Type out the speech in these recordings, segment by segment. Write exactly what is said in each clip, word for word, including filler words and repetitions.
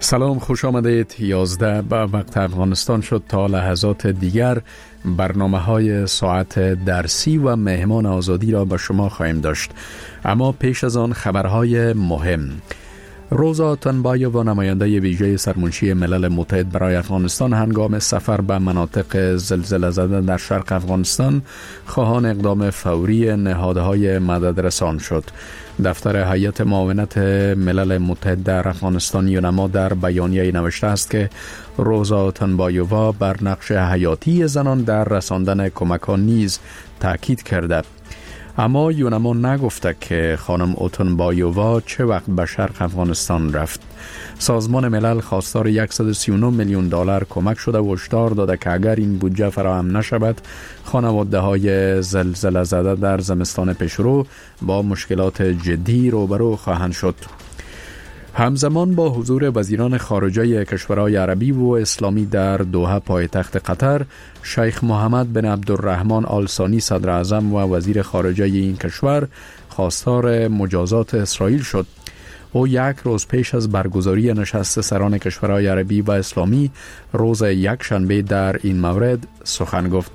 سلام، خوش آمدید. یازده به وقت افغانستان شد. تا لحظات دیگر برنامه های ساعت درسی و مهمان آزادی را به شما خواهیم داشت، اما پیش از آن خبرهای مهم. روزا تنبایووا نماینده ویژه سرمنشی ملل متحد برای افغانستان هنگام سفر به مناطق زلزله زده در شرق افغانستان خواهان اقدام فوری نهادهای مددرسان شد. دفتر هیئت معاونت ملل متحد در افغانستان یونما در بیانیه نوشته است که روزا تنبایووا بر نقش حیاتی زنان در رساندن کمک‌ها نیز تاکید کرده. اما یونما نگفته که خانم اوتنبایووا چه وقت به شرق افغانستان رفت. سازمان ملل خواستار صد و سی و نه میلیون دلار کمک شده و هشدار داده که اگر این بودجه فراهم نشود، خانواده های زلزله زده در زمستان پیشرو با مشکلات جدی روبرو خواهند شد. همزمان با حضور وزیران خارجه کشورهای عربی و اسلامی در دوحه پایتخت قطر، شیخ محمد بن عبدالرحمن آل ثانی صدر اعظم و وزیر خارجه این کشور خواستار مجازات اسرائیل شد. او یک روز پیش از برگزاری نشست سران کشورهای عربی و اسلامی روز یک شنبه در این مورد سخن گفت.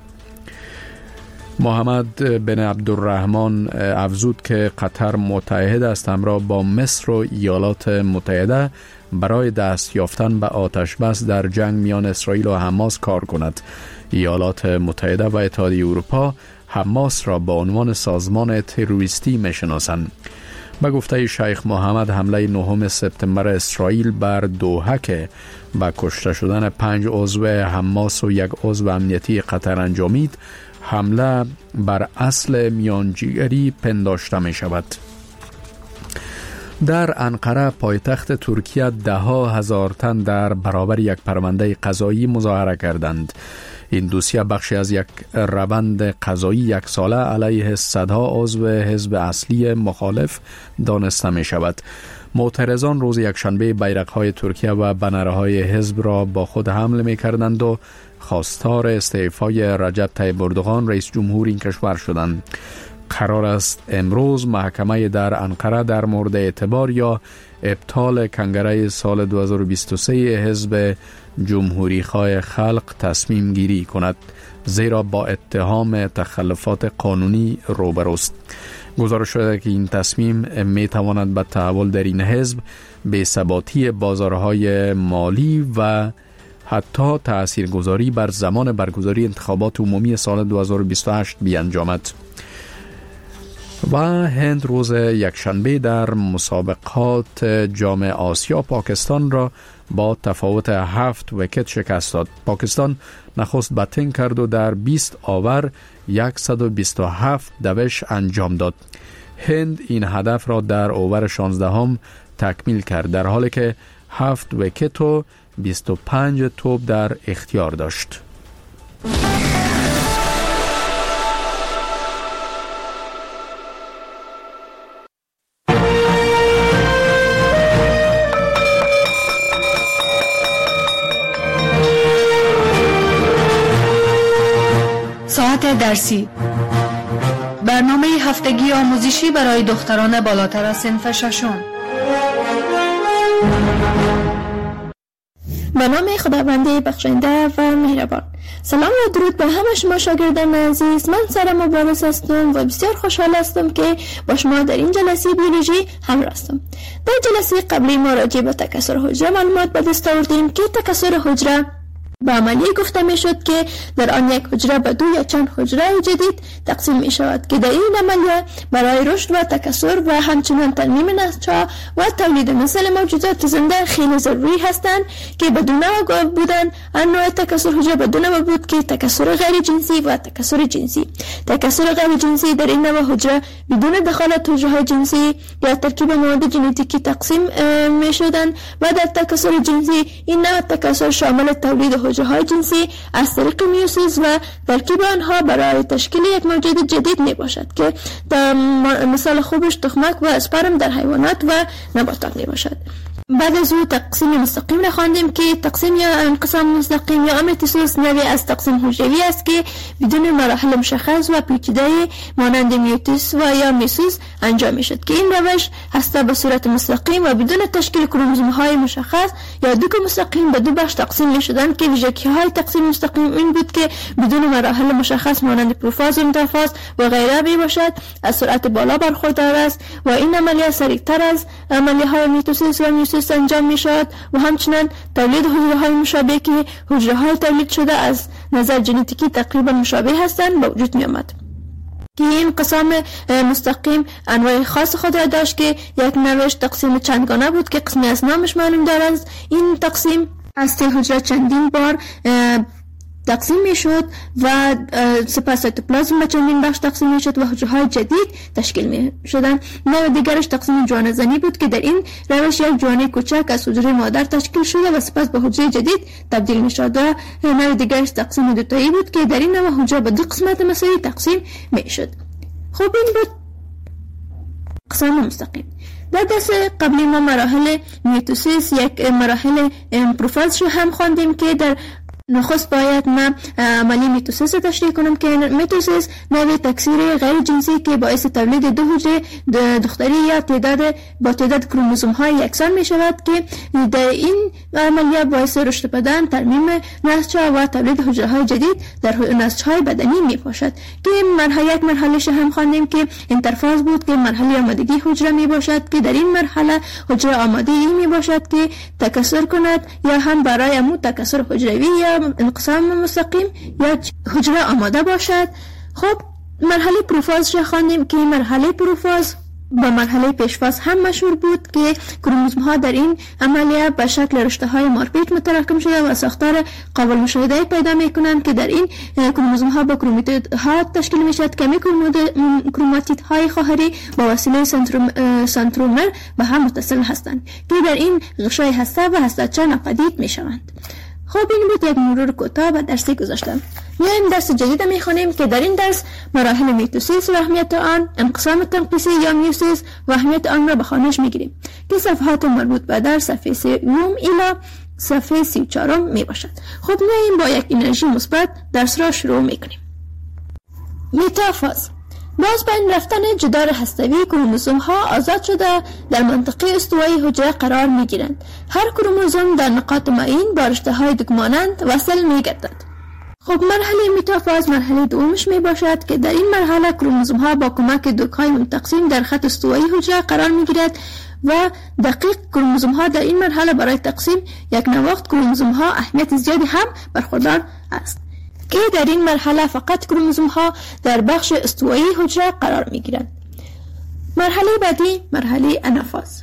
محمد بن عبدالرحمن افزود که قطر متحد است همراه با مصر و ایالات متحده برای دست یافتن به آتش بس در جنگ میان اسرائیل و حماس کار کند. ایالات متحده و اتحادیه اروپا حماس را به عنوان سازمان تروریستی میشناسند. به گفته شیخ محمد، حمله نهم سپتامبر اسرائیل بر دوحه که با کشته شدن پنج عضو حماس و یک عضو امنیتی قطر انجامید، حمله بر اصل میانجیگری پنداشته می شود. در انقره پایتخت ترکیه ده ها هزار تن در برابر یک پرونده قضایی مظاهره کردند. این دوسیه بخشی از یک روند قضایی یک ساله علیه صدها عضو حزب اصلی مخالف دانسته می شود. معترضان روز یکشنبه بیرق‌های ترکیه و بنرهای حزب را با خود حمل می کردند و خواستار استعفای رجب طیب اردوغان رئیس جمهور این کشور شدند. قرار است امروز محکمه در انقره در مورد اعتبار یا ابطال کنگره سال دو هزار و بیست و سه حزب جمهوری خواه خلق تصمیم گیری کند، زیرا با اتهام تخلفات قانونی روبروست. گزارش شده که این تصمیم می تواند به تحول در این حزب، بی‌ثباتی بازارهای مالی و حتی تاثیرگذاری بر زمان برگزاری انتخابات عمومی سال دو هزار و بیست و هشت بیانجامد. و هند روز یکشنبه در مسابقات جام آسیا پاکستان را با تفاوت هفت ویکت شکست داد. پاکستان نخست بتینگ کرد و در بیست آور صد و بیست و هفت دوش انجام داد. هند این هدف را در اوور شانزده هم تکمیل کرد، در حالی که هفت ویکت و بیست و پنج توپ در اختیار داشت. ساعت درسی، برنامه هفتگی آموزشی برای دختران بالاتر از صنف ششم. به نام خداوند بخشنده و مهربان. سلام و درود به همه شما شاگردان عزیز. من سارا مبارز هستم و بسیار خوشحال هستم که با شما در این جلسه بیولوژی همراه هستم. در جلسه قبلی ما راجع به تکثر حجره معلومات به دست آوردیم که تکثر حجره به عملیه گفته می شد که در آن یک حجره به دو یا چند حجره جدید تقسیم می شود که در این عملیه برای رشد و تکثر و همچنین ترمیم نسل‌ها و تولید نسل موجودات زنده خیلی ضروری هستند که بدون بودن انواع تکثر حجره بدون بود که تکثر غیر جنسی و تکثر جنسی. تکثر غیر جنسی در این نوع حجره بدون دخالت حجره جنسی یا ترکیب مواد ژنتیکی تقسیم می شدند و در تکثر جنسی این نوع تکثر شامل تولید حجره های جنسی از طریق میوسیس و ترکیب آنها برای تشکیل یک موجود جدید می باشد که مثال خوبش تخمک و اسپرم در حیوانات و نباتات می باشد. بعد از او تقسیم مستقیم را خواندیم که تقسیم یا انقسام مستقیم یا میتوسیس نوعی از تقسیم حجروی است که بدون مراحل مشخص و پیچیده مانند میوتیس و یا میسوس انجام میشد که این روش هسته به صورت مستقیم و بدون تشکیل کروموزوم های مشخص یا دو مستقیم به دو بخش تقسیم میشدند که ویژگی های تقسیم مستقیم این بود که بدون مراحل مشخص مانند پروفاز و متافاز و غیره می باشد، از سرعت بالا برخوردار است و این عملیات سریعتر از عملیات های میتوسیس و میوسیس انجام می شود و همچنین تولید حجره های مشابه که حجره های تولید شده از نظر ژنتیکی تقریبا مشابه هستند به وجود می آمد. که این انقسام مستقیم انواع خاص خود را داشت که یک نوعش تقسیم چندگانه بود که قسمی از نامش معلوم دارد. این تقسیم از حجره چندین بار تقسیم می شد و سپس سایتوپلازم به چندین بخش تقسیم می شد و حجره های جدید تشکیل می شدند. نوع دیگرش تقسیم جوانه زنی بود که در این روش یک جوانه کوچک از حجره مادر تشکیل شده و سپس به حجره جدید تبدیل می شد. و نوع دیگرش تقسیم دوتایی بود که در این نوع حجره به دو قسمت مساوی تقسیم می شد. خب این بود اقسام مستقیم. در دست قبلی ما مراحل میتوسیس یک مراحل پروفاز رو هم خواندیم که در نخست باید من عملی میتوسیس تشریح کنم که میتوسیس نوع تکثیر غیر جنسی که باعث تولید دو حجره دختری یا تعداد با تعداد کروموزوم های یکسان می شود که در این عملیات باعث رشد بدن، ترمیم نسج‌ها و تولید حجره های جدید در نسج‌های بدنی می باشد که مرحله یک مرحله هم خواندیم که انترفاز بود که مرحله آمادگی حجره می باشد که در این مرحله حجره آماده ای می باشد که تکثر کند یا هم برای مو تکثر حجروی یا انقسام مستقیم یا حجره آماده باشد. خب مرحله پروفاز را خواندیم که مرحله پروفاز با مرحله پیشفاز هم مشهور بود که کروموزوم ها در این عملیه به شکل رشته های مارپیچ متراکم شده و ساختار قابل مشاهده پیدا می کنند که در این کروموزوم ها با کروماتید ها تشکیل می شد که کروماتید های خواهری با وسیله سنترومر به هم متصل هستند که در این غشای هسته و هسته‌چه ناپدید می شوند. خب این بود یک مرور کوتاه به درسی گذاشتم. میایم درس جدید میخونیم که در این درس مراحل میتوسیس و اهمیت آن، انقسام تنقیصی یا میوسیس و اهمیت آن را به خوانش میگیریم که صفحات مربوط به در صفحه سیوم الی صفحه سی و چهارم می باشد. خب میایم با یک انرژی مثبت درس را شروع میکنیم. میتافاز باز بین رفتن جدار هسته‌ای کروموزوم ها آزاد شده در منطقه استوایی حجره قرار می گیرند. هر کروموزوم در نقاط معین با رشته های دکمانند وصل می گردد. خب مرحله میتافاز مرحله دومش می باشد که در این مرحله کروموزوم ها با کمک دوک های منتقسیم در خط استوایی حجره قرار می گیرد و دقیق کروموزوم ها در این مرحله برای تقسیم یک نواخت کروموزوم ها اهمیت زیادی هم برخوردار است که در این مرحله فقط کروموزوم ها در بخش استوایی حجره قرار می گیرند. مرحله بعدی مرحله انافاز.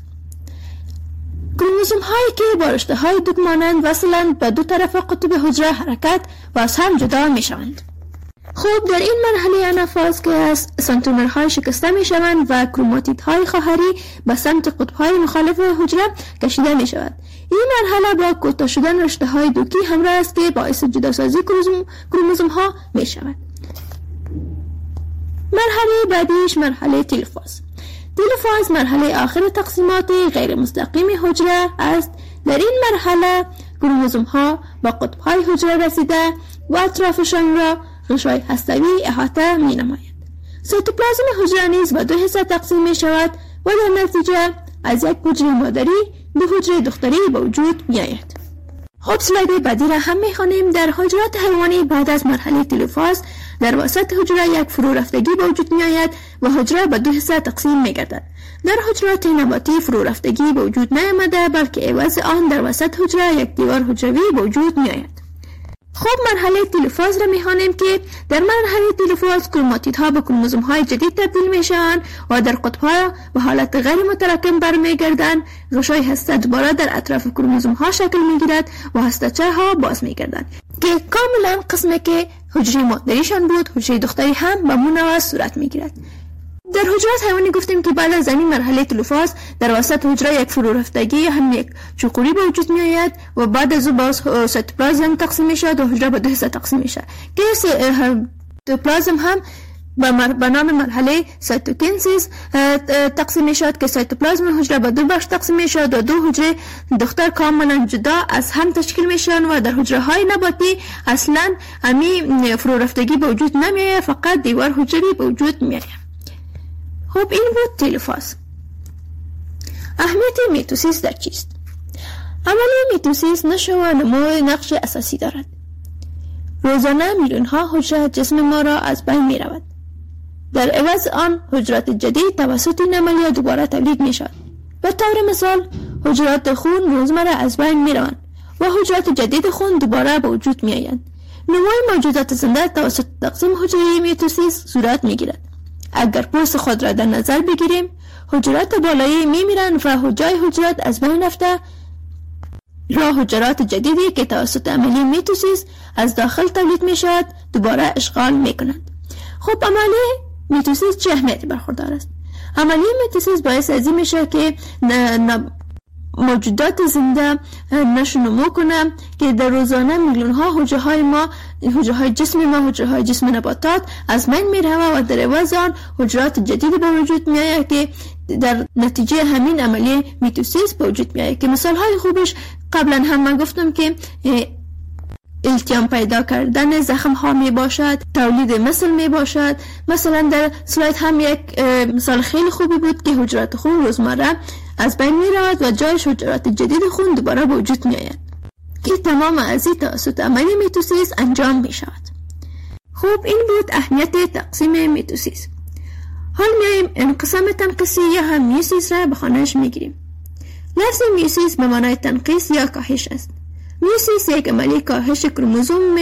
کروموزوم هایی که با رشته های دوک مانند وصلند به دو طرف قطب حجره حرکت و از هم جدا می شوند. خب در این مرحله انافاز که از سنترومرهای شکسته می شوند و کروماتیدهای خواهری به سمت قطبهای مخالف حجره کشیده می شود. این مرحله با کوتاه شدن رشته های دوکی همراه است که باعث جداسازی کروموزوم ها می شود. مرحله بعدیش مرحله تلفاز. تلفاز مرحله آخر تقسیمات غیر مستقیم حجره است. در این مرحله کروموزوم ها با قطبهای حجره رسیده و اطرافشان را غشای هسته‌ای احاطه می نماید. سایتوپلازم حجره نیز به دو حصه تقسیم می شود و در نتیجه از یک حجره مادری دو حجره دختری به وجود می آید. خب سلاید بعدی را هم می خوانیم. در حجرات حیوانی بعد از مرحله تلفاز در وسط حجره یک فرو رفتگی به وجود می آید و حجره به دو حصه تقسیم می گردد. در حجرات نباتی فرو رفتگی به وجود نیامده بلکه عوض آن در وسط حجره یک دیوار حجروی به وجود می آید. خب مرحله تلفاز را می‌خوانیم که در مرحله تلفاز کروماتیدها به کروموزوم‌های جدید تبدیل می‌شوند و در قطب‌ها به حالت غیر متراکم برمیگردند. غشای هسته دوباره در اطراف کروموزوم‌ها شکل می‌گیرد و هسته‌چه‌ها باز می‌گردند که کاملا قسمی که حجره مادریشان بود حجره دختری هم به همون صورت می‌گیرد. در حجرات حیوانی گفتیم که بعد از این مرحله تلفاز در وسط حجره یک فرو رفتگی یا هم یک چوقوری به وجود می آید و بعد از او باز سایتوپلازم تقسیم می شود و حجره به دو حصه تقسیم می شود که سایتوپلازم هم به نام مرحله سایتوکینسیس تقسیم می شود که سایتوپلازم حجره به دو بخش تقسیم می شود و دو حجره دختر کاملا جدا از هم تشکیل می شوند و در حجره های نباتی اصلا همی فرو رفتگی به وجود نمی آید، فقط دیوار حجروی به وجود می آید. خب این بود تلفاز. اهمیت میتوسیس در چیست؟ عملی میتوسیس نشو و نمو نقش اساسی دارد. روزانه میلیون ها حجره جسم ما را از بین می رود. در عوض آن حجرات جدید توسط این عملیه دوباره تولید می شود. به طور مثال حجرات خون روزمره از بین می روند و حجرات جدید خون دوباره به وجود می آیند. نمو موجودات زنده توسط تقسیم حجره میتوسیس صورت می گیرد. اگر پوست خود را در نظر بگیریم، حجرات بالایی می میرند و حجای حجرات از بین رفته را حجرات جدیدی که توسط عملی میتوسیس از داخل تولید می شود دوباره اشغال می کنند. خب عملی میتوسیس چه اهمیتی برخوردار است؟ عملی میتوسیس باعث از این میشه که موجودات زنده نشو نمو کنه که در روزانه میلیون ها حجره های ما، حجره های جسم ما، حجره های جسم نباتات از بین میره و در عوض آن حجرات جدید به وجود میآید که در نتیجه همین عملی میتوسیس به وجود میآید. که مثال های خوبش قبلا هم من گفتم که التیام پیدا کردن زخم ها می باشد، تولید مثل می باشد. مثلا در سلاید هم یک مثال خیلی خوبی بود که حجرات خون روزمره از بین می رود و جایش حجرات جدید خون دوباره به وجود می آید که تمام از این توسط عملی میتوسیس انجام می شود. خوب این بود اهمیت تقسیم میتوسیس. حال میاییم انقسام تنقیسی یا هم میوسیس را به خانهش می گیریم. لفظ میوسیس به معنای تنقیس یا کاهش است. میوسیس یک عملی کاهش کروموزوم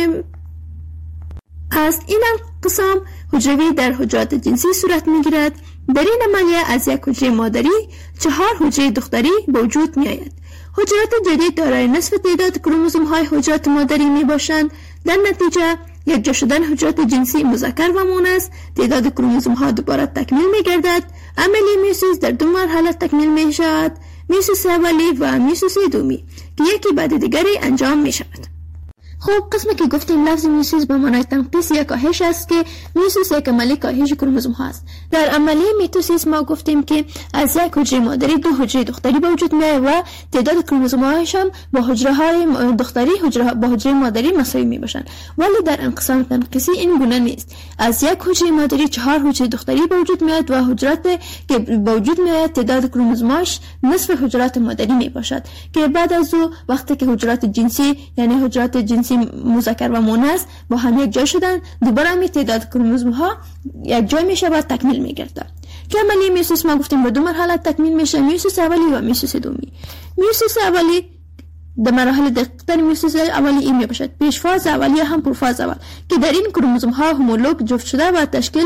است. این انقسام حجروی در حجرات جنسی صورت میگیرد. در این عملیه از یک حجره مادری چهار حجره دختری به وجود می آید. حجرات جدید دارای نصف تعداد کروموزوم های حجرات مادری می باشند. در نتیجه یک جا شدن حجرات جنسی مذکر و مؤنث، تعداد کروموزوم ها دوباره تکمیل می گردد. عملی میوسیس در دو مرحله تکمیل می شود: میوسیس اولی و میوسیس دومی که یکی بعد دیگری انجام می شود. خب قسمی که گفتیم لفظ میوسیس به معنای تنقیس یا کاهش است که میوسیس یک عملی کاهش کروموزوم ها است. در عملی میتوسیس ما گفتیم که از یک حجره مادری دو حجره دختری به وجود میاد و تعداد کروموزوم هایش هم با حجره های دختری حجره با حجره مادری مساوی می باشند. ولی در انقسام تنقیسی این گونه نیست. از یک حجره مادری چهار حجره دختری به وجود میاد و حجرات که به وجود میاد تعداد کروموزوماش نصف حجرات مادری می باشد که بعد از او وقتی که حجرات جنسی یعنی حجرات جنسی مذکر و مؤنث با هم یک جای شدن، دوباره می تعداد کروموزوم ها یک جای میشه و تکمیل میگرده. که عملی میوسیس ما گفتیم به دو مرحله تکمیل میشه: میوسیس اولی و میوسیس دومی. میوسیس اولی در مراحل دقیق‌تر میوسیس اولی این می باشد: پیش فاز اولیه هم پروفاز اول که در این کروموزوم ها همولوگ جفت شده و تشکیل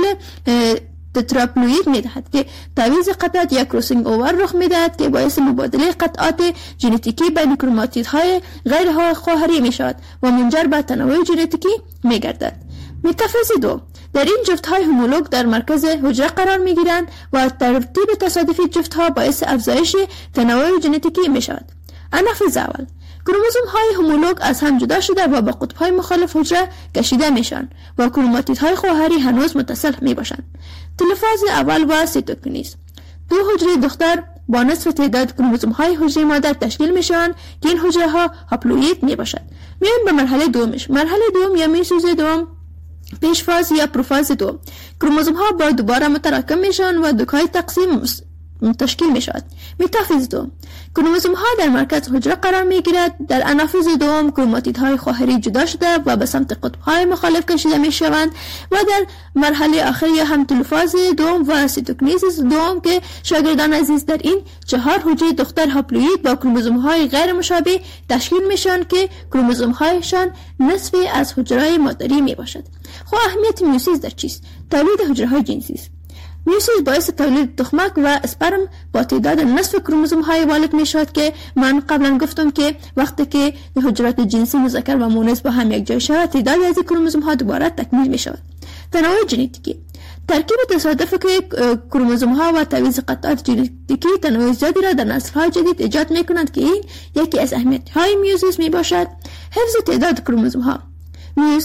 تتراپلوید می دهد که تعویض قطعات یا کروسینگ اوور رخ می دهد که باعث مبادله قطعات ژنتیکی بین کروماتیدهای غیر خواهری می شود و منجر به تنوع ژنتیکی می گردد. متافیز دو: در این جفت های همولوگ در مرکز حجره قرار می گیرند و ترتیب تصادفی جفت ها باعث افزایش تنوع ژنتیکی می شود. انافیز اول: کروموزوم های همولوگ از هم جدا شده و با قطب های مخالف حجره کشیده میشن و کروماتیدهای خواهری هنوز متصل می باشند. تلفاز اول و سیتوکینیز: دو حجره دختر با نصف تعداد کروموزوم های حجره مادر تشکیل میشن که این حجره ها هاپلوئید می باشد. میان به مرحله دومش. مرحله دوم یا میوسیس دوم پیش فاز یا پروفاز دو. کروموزوم ها با دوباره متراکم میشن و دوکای تقسیم تشکیل می شود. متافیز دو: کروموزوم ها در مرکز حجره قرار می گیرد. در انافیز دوم کروماتیدهای خواهری جدا شده و به سمت قطب های مخالف کشیده می شوند و در مرحله آخری هم تلفاز دوم و سیتوکینیز دوم که شاگردان عزیز در این چهار حجره دختر هاپلوئید با کروموزوم های غیر مشابه تشکیل میشن که کروموزوم هایشان نصفی از حجره مادری می باشد. خب اهمیت میوسیس در چیست؟ تولید حجره های جنسی است. میوسیس باعث تولید تخمک و اسپرم با تعداد نصف کروموزوم های والد می شود که من قبلا گفتم که وقتی که حجرات جنسی مذکر و مؤنث با هم یک جای شود تعداد از کروموزوم ها دوباره تکمیل می شود. تنوع ژنتیکی: ترکیب تصادف که کروموزوم ها و تعویض قطعات ژنتیکی تنوع زیادی را در نسل های جدید ایجاد می کنند که این یکی از اهمیت های میوسیس می باشد. حفظ تعداد کروموزوم ها: میوسیس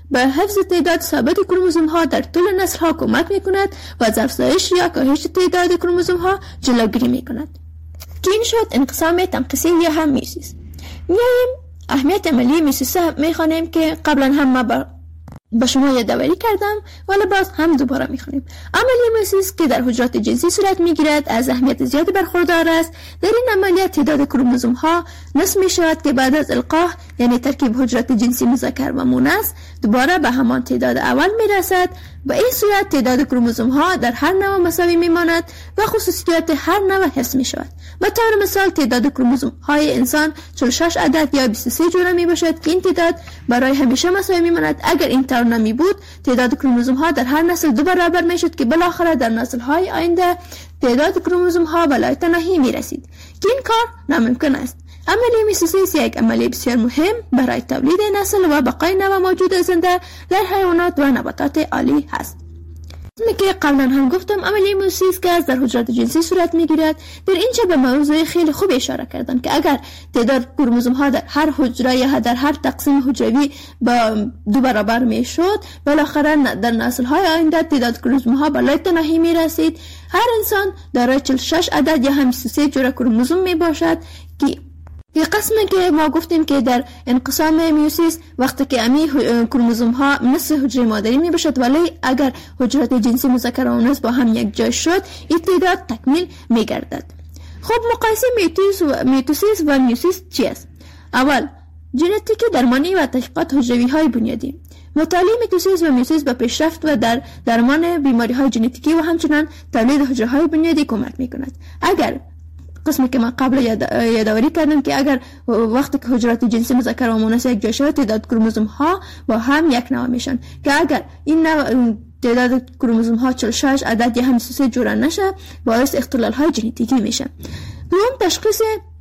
به حفظ تعداد ثابت کروموزوم ها در طول نسل ها کمک می کند و از افزایش یا کاهش تعداد کروموزوم ها جلوگیری می کند. که این شد انقسام تنقیصی یا هم میوسیس. میاییم اهمیت عملی میوسیس می خوانیم که قبلا هم ما با با شما یادآوری کردم، ولی باز هم دوباره میخونیم. عملیه میوسیس که در حجرات جنسی صورت میگیرد از اهمیت زیادی برخوردار است. در این عملیات تعداد کروموزوم ها نصف می شود که بعد از القاح یعنی ترکیب حجرات جنسی مذکر و مؤنث دوباره به همان تعداد اول میرسد. به این صورت تعداد کروموزوم ها در هر نوع مساوی میماند و خصوصیات هر نوع حفظ می شود. به طور مثال تعداد کروموزوم های انسان چهل و شش عدد یا بیست و سه جوره می باشد که این تعداد برای همیشه مساوی میماند. اگر این طور نمی بود تعداد کروموزوم ها در هر نسل دو برابر می شد که بالاخره در نسل های آینده تعداد کروموزوم ها به لایتناهی می رسید که این کار ناممکن است. عملیه میوسیس یک عملیه بسیار مهم برای تولید نسل و بقای نوع موجود زنده در حیوانات و نباتات عالی هست. مثل که قبلا هم گفتم عملیه میوسیس که در حجرات جنسی صورت میگیرد. در اینجا به موضوع خیلی خوب اشاره کردن که اگر تعداد کروموزوم ها در هر حجره یا در هر تقسیم حجروی با دو برابر میشد، بالاخره در نسل های آینده تعداد کروموزوم ها بالای تناهی میرسید. هر انسان دارای چهل و شش عدد یا هم بیست و سه جوره کروموزوم می باشد که یه قسمی که ما گفتیم که در انقسام میوسیس وقتی که امی کروموزوم ها مثل حجره مادری می باشد، ولی اگر حجرات جنسی مذکر و مؤنث با هم یک جای شد این تعداد تکمیل می گردد. خب مقایسه میتوس و میتوسیس و میوسیس چی است؟ اول ژنتیک درمانی و تحقیقات حجروی های بنیادی. مطالعه میتوسیس و میوسیس به پیشرفت و در درمان بیماری های ژنتیکی و همچنین تولید حجره های بنیادی کمک می کند. اگر قسمی که من قبل یادآوری کردم که اگر وقتی که حجرات جنسی مذکر و مؤنث یک جای شود تعداد کروموزوم ها با هم یک نوع میشن، که اگر این نوع تعداد کروموزوم ها چهل و شش عدد یا هم بیست و سه جوره نشه باعث اختلال های ژنتیکی میشه. دوم تشخیص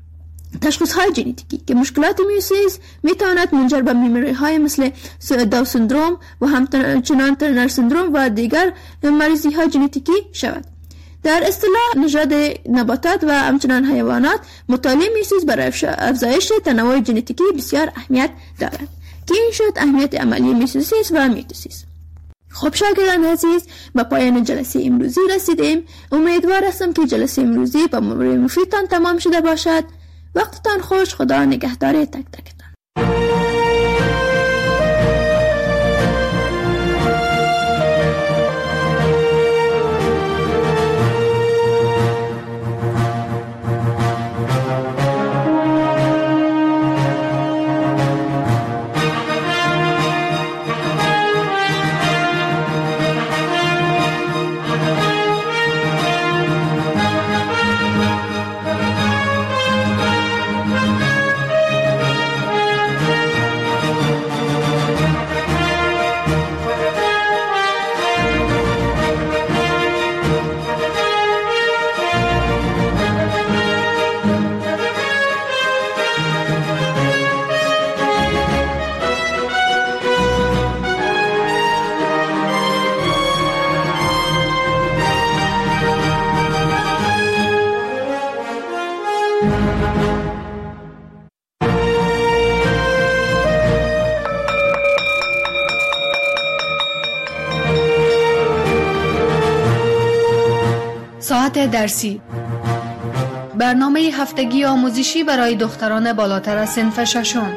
تشخیص های ژنتیکی که مشکلات میوسیس میتواند منجر به بیماری های مثل داون سندروم و همچنان ترنر سندروم و دیگر مریضی های ژنتیکی شود. در اصطلاح نژاد نباتات و همچنان حیوانات مطالعه میوسیس برای افزایش تنوع ژنتیکی بسیار اهمیت دارد که این شد اهمیت عملی میوسیس و میتوسیس. خب شاگردان عزیز به پایان جلسه امروزی رسیدیم. امیدوار هستم که جلسه امروزی با موضوع مفیدتان تمام شده باشد. وقتتان خوش. خدا نگهدار تک تکتان. ساعت درسی، برنامه هفتگی آموزشی برای دختران بالاتر از صنف ششم.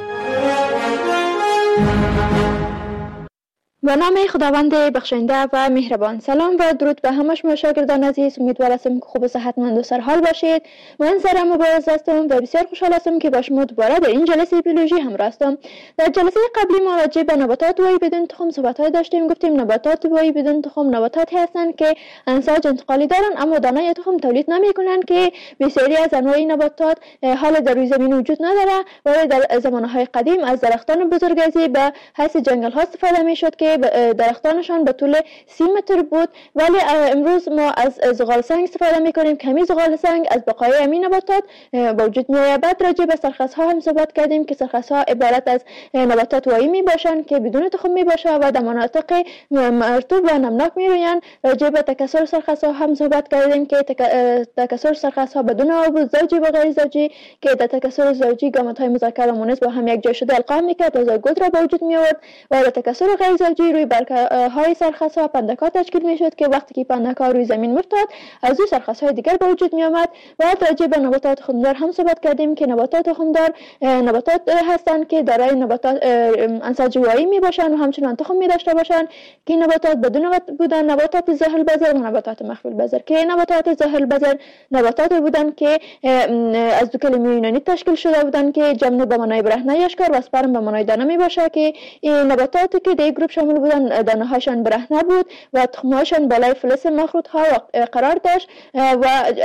به نام خداوند بخشنده و مهربان. سلام و درود به همه شما شاگردان عزیز. امیدوار هستم که خوب و صحتمند و سرحال باشید. من سارا مبارز هستم و بسیار خوشحال هستم که با شما دوباره در این جلسه بیولوژی همراه هستم. در جلسه قبلی ما راجع به نباتات وایی بدون تخم صحبت داشتیم. گفتیم نباتات وایی بدون تخم نباتاتی هستند که انساج انتقالی دارند اما دانه تخم تولید نمی‌کنند، که بسیاری از انواع نباتات حال در روی زمین وجود نداره، ولی در زمانهای قدیم از درختان بزرگسالی به حیث جنگل ها استفاده می‌شد که های درختانشان به طول سی متر بود، ولی امروز ما از زغال سنگ استفاده میکنیم. کمی زغال سنگ از بقای همین نباتات به وجود میآید. بعد راجع به سرخس ها هم صحبت کردیم که سرخس ها عبارت از نباتات وایی می باشند که بدون تخم می باشند و در مناطق مرطوب و نمناک می رویند. راجع به تکثر سرخس ها هم صحبت کردیم که تکثر سرخس ها بدون آب زوجی و غیر زوجی که در تکثر زوجی گامت های مذکر و مؤنث با هم یک جای شده القا میکرد و زایگوت را به وجود می آورد و در تکثر غیر زوجی روی برگ های سرخس ها پندک ها تشکیل می شد که وقتی که پندک ها روی زمین میفتاد از او سرخس های دیگر به وجود می آمد. و راجع به نباتات خمدار هم صحبت کردیم که نباتات خمدار نباتات هستند که دارای نباتات عناصر جوایی می باشند و همچنان تخم می داشته باشند که نباتات بدون بودن نباتات ظاهر البذر و نباتات مخفی البذر که نباتات ظاهر البذر نباتات بودند که از دو کلمه یونانی تشکیل شده بودند که جمع به معنای برهنه اشکار و اسپرم به معنای دانه می باشه که این نباتاتی که در گروه شامل بودند دانه هاشان برهنه بود و تخم هاشان بالای فلز مخروط ها قرار داشت و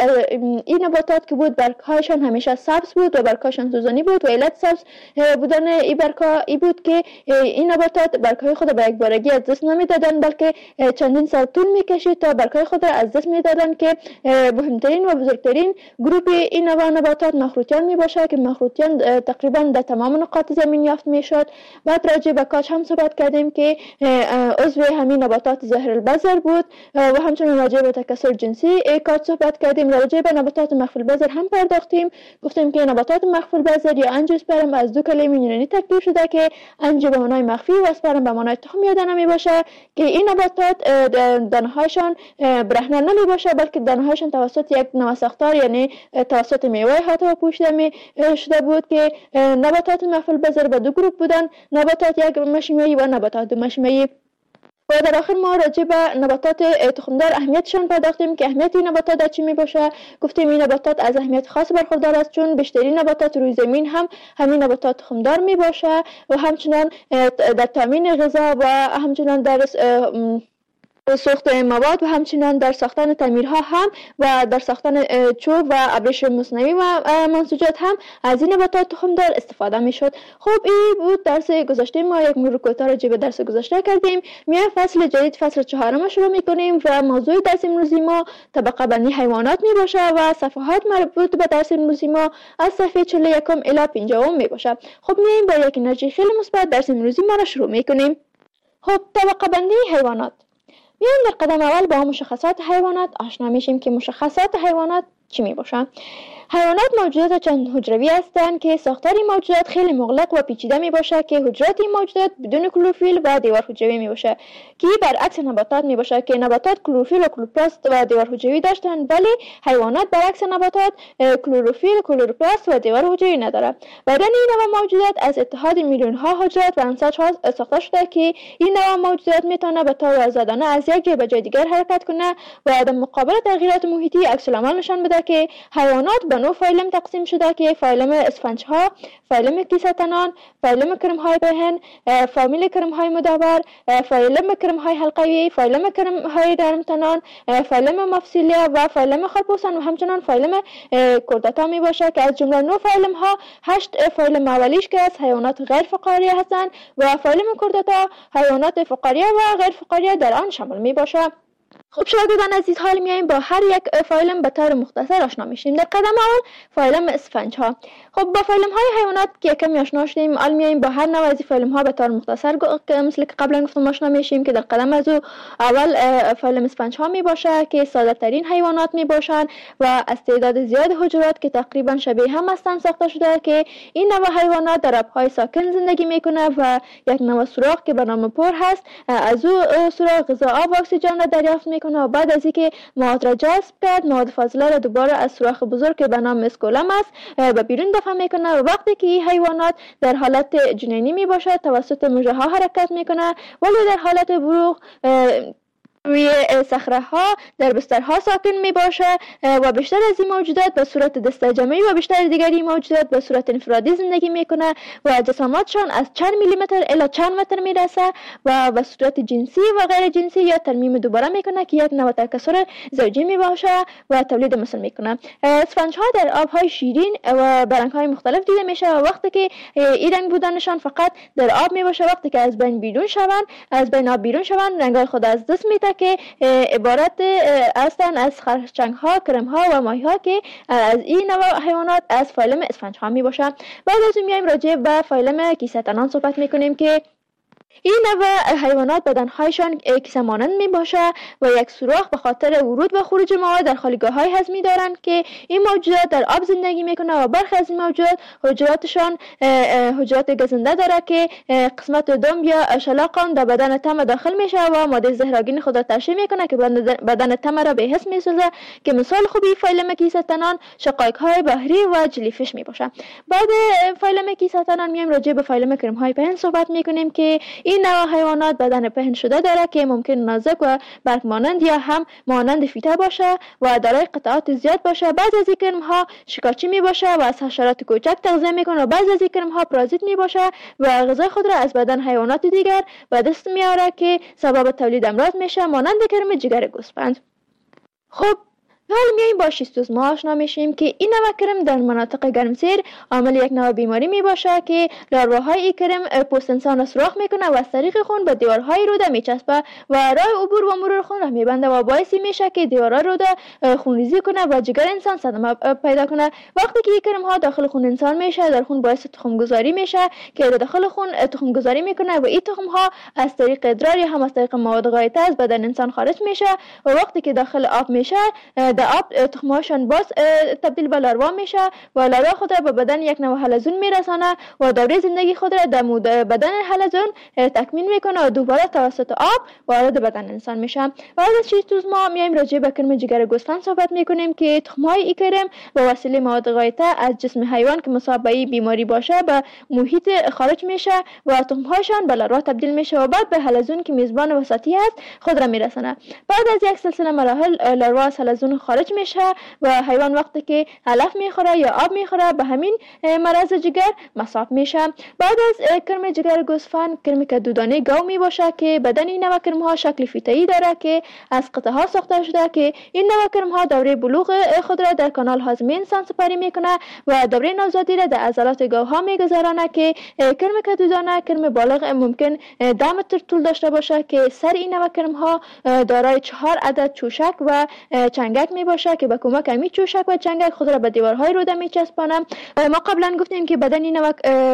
این نباتات که بود برگ هاشان همیشه سبز بود و برگ هاشان سوزانی بود و علت سبز بودن این برگ ها ای بود که این نباتات برگ های خود به یک بارگی از دست نمی دادن بلکه چندین سال طول می کشید تا برگ های خود از دست می دادن که مهمترین و بزرگترین گروه این نوع نباتات مخروطیان می باشه که مخروطیان تقریبا در تمام نقاط زمین یافت می شد. بعد راجع به کاج هم صحبت کردیم که عضو همین نباتات ظاهر البذر بود و همچنین راجع به تکثر جنسی کاج صحبت کردیم. راجع به نباتات مخفی البذر هم پرداختیم، گفتیم که نباتات مخفی البذر یا انژیوسپرم از دو کلمه یونانی ترکیب شده که انژیو به معنای مخفی و اسپرم به معنای تخم یا دانه می باشه که این نباتات دانه هاشان برهنه نمی باشه بلکه دانه هاشان توسط یک نوع ساختار یعنی توسط میوه حتی پوشیده می شده بود که نباتات مخفی البذر به دو گروه بودن، نباتات یک مشیمه‌ای و نباتات دو مشیمه‌ای. و در آخر ما راجع به نباتات تخمدار اهمیتشان پرداختیم که اهمیت این نباتات در چی می باشه. گفتیم این نباتات از اهمیت خاص برخوردار است چون بیشترین نباتات روی زمین هم همین نباتات تخمدار می باشه و همچنان در تامین غذا و همچنان در ساخت مواد و همچنان در ساختن تعمیرها هم و در ساختن چوب و ابریش مصنوعی و منسوجات هم از این نباتات تخمدار استفاده می شد. خب این بود درس گذشته ما. یک مرور کوتاه راجع به درس گذشته کردیم. میایم فصل جدید، فصل چهارم شروع می کنیم و موضوع درس امروزی ما طبقه بندی حیوانات می باشه و صفحات مربوط به درس امروزی ما از صفحه چهل و یک الی پنجاه می باشه. خب میایم با یک انرژی خیلی مثبت درس امروزی ما را شروع می کنیم. خب طبقه بندی حیوانات. میایم در قدم اول با مشخصات حیوانات آشنا میشیم که مشخصات حیوانات چی می باشن. حیوانات موجودات چند حجروی هستند که ساختار این موجودات خیلی مغلق و پیچیده می باشه که حجرات این موجودات بدون کلروفیل و دیوار حجروی می باشه که برعکس نباتات می باشه که نباتات کلروفیل و کلوروپلاست و دیوار حجروی داشتند ولی حیوانات برعکس نباتات کلروفیل، کلوروپلاست و دیوار حجروی نداره. بدن این نوع موجودات از اتحاد میلیون ها حجرات و انساج ها ساخته شده که این نوع موجودات میتونه به طور آزادانه از یک جای به جای دیگر حرکت کنه و در مقابل تغییرات محیطی عکس العمل نشان بده که حیوانات به نوع فایلم تقسیم شده که فایلم اسفنج ها، فایلم کیسه تنان، فایلم کرم های پهن، فامیل کرم های مدور، فایلم کرم های حلقوی، فایلم کرم های نرم تنان، فایلم مفصلیه و فایلم خرپوسن و همچنان فایلم کردتا می باشه که از جمله نو فایلم ها هشت فایلم اولیش که از حیوانات غیر فقاریه هستند و فایلم کردتا حیوانات فقاریه و غیر فقاریه در آن شامل می باشه. خب شاگردان عزیز، حال میایم با هر یک فایلم به طور مختصر آشنا میشیم. در قدم اول فایلم اسفنج ها. خب با فایلم های حیوانات که کمی آشنا شدیم، حال میایم با هر نوع از فایلم ها به طور مختصر مثل که قبلا گفتم آشنا میشیم که در قدم از او اول فایلم اسفنج ها می باشه که ساده ترین حیوانات می باشند و از تعداد زیاد حجرات که تقریبا شبیه هم هستند ساخته شده که این نوع حیوانات در آبهای ساکن زندگی میکنه و یک نوع سوراخ که به نام پر هست از او سوراخ غذا، آب و اکسیژن را دریافت میکنه و بعد از اینکه مواد را جذب کرد مواد فاضله را دوباره از سوراخ بزرگ که به نام اسکولم است به بیرون دفع میکنه و وقتی که این حیوانات در حالت جنینی می باشد توسط مژه ها حرکت میکنه ولی در حالت بلوغ روی صخره‌ها در بسترها ساکن می باشه و بیشتر از این موجودات به صورت دسته‌جمعی و بیشتر دیگری موجودات به صورت انفرادی زندگی میکنه و جسامتشان از چند میلی متر الی چند متر میرسه و به صورت جنسی و غیر جنسی یا ترمیم دوباره میکنه که یک نوع تکثر زوجی می باشه و تولید مثل میکنه. اسفنج ها در آبهای شیرین و به رنگ‌های مختلف دیده میشه و وقتی که این رنگ بودنشان فقط در آب می باشه، وقتی که از بین بیرون شوند از بین آب بیرون شوند رنگ‌های خود از دست میده که عبارت هستند از خرچنگ ها، کرم ها و ماهی ها که از این نوع حیوانات از فایلم اسفنج ها می باشند. بعد از این میایم راجع به فایلم کیسه تنان صحبت میکنیم که این نوع حیوانات بدنهایشان کیسه مانند می باشه و یک سوراخ به خاطر ورود و خروج مواد در خالیگاه های هضمی دارند که این موجودات در آب زندگی میکنه و برخی از این موجودات حجراتشان حجرات گزنده داره که قسمت دم یا شلاق در بدن تم داخل میشه و ماده زهرآگین خود را ترشح میکنه که بدن تم را به حس میسازه که مثال خوبی فایلم کیسه تنان شقایق های بحری و جلیفیش می باشه. بعد فایلم کیسه تنان میایم راجع به فایلم کرم های پهن صحبت میکنیم که این نوع حیوانات بدن پهن شده داره که ممکن نازک و برگ مانند یا هم مانند فیته باشه و دارای قطعات زیاد باشه. بعضی از این کرم ها شکارچی می باشه و از حشرات کوچک تغذیه میکنه و بعضی از این کرم ها پارازیت می باشه و غذای خود را از بدن حیوانات دیگر به دست میاره که سبب تولید امراض میشه مانند کرم جگر گوسفند. خب حالا میایم با شیستوزما آشنا میشیم که این نوع کرم در مناطق گرمسیر عامل یک نوع بیماری می باشه که لارواهای این کرم پوست انسان را سوراخ میکنه و از طریق خون به دیوارهای روده میچسبه و راه عبور و مرور خون را میبنده و باعث میشه که دیوارهای روده خونریزی کنه و جگر انسان صدمه پیدا کنه. وقتی که این کرم ها داخل خون انسان میشه در خون باعث تخم گذاری میشه که داخل خون تخم گذاری میکنه و این تخم ها از طریق ادرار یا هم از طریق مواد غایطه از بدن انسان خارج میشه و وقتی که داخل آب میشه آب تخمهاشان باز تبدیل به لاروا میشه و لاروا خود را به بدن یک نوع حلزون میرسانه و دوره زندگی خود را در بدن حلزون تکمیل میکنه و دوباره توسط آب وارد بدن انسان میشه. بعد از شیستوزما میایم راجع به کرم جگر گوسفند صحبت میکنیم که تخمهای این کرم به وسیله مواد غایطه از جسم حیوان که مصاب به بیماری باشه به محیط خارج میشه و تخمهاشان به لاروا تبدیل میشه و بعد به حلزون که میزبان وسطی است خود را میرسانه. بعد از یک سلسله مراحل لاروا از حلزون خارج میشه و حیوان وقتی که علف میخوره یا آب میخوره به همین مرض جگر مصاب میشه. بعد از کرم جگر گوسفند کرمی که دودانه گاو می باشه که بدن این نوع کرم ها شکل فیته‌ای داره که از قطعه ها ساخته شده که این نوع کرم ها دوره بلوغ خود را در کانال هاضمه انسان سپری میکنه و دوره نوزادی را در عضلات گاو ها میگذرانه که کرم که دودانه کرم بالغ ممکن ده متر طول داشته باشه که سر این نوع کرم ها دارای چهار عدد چوشک و چنگک می باشه که به کمک همین چوشک و چنگک خود را به دیوارهای روده میچسبانه. ما قبلا گفتیم که بدن این نوع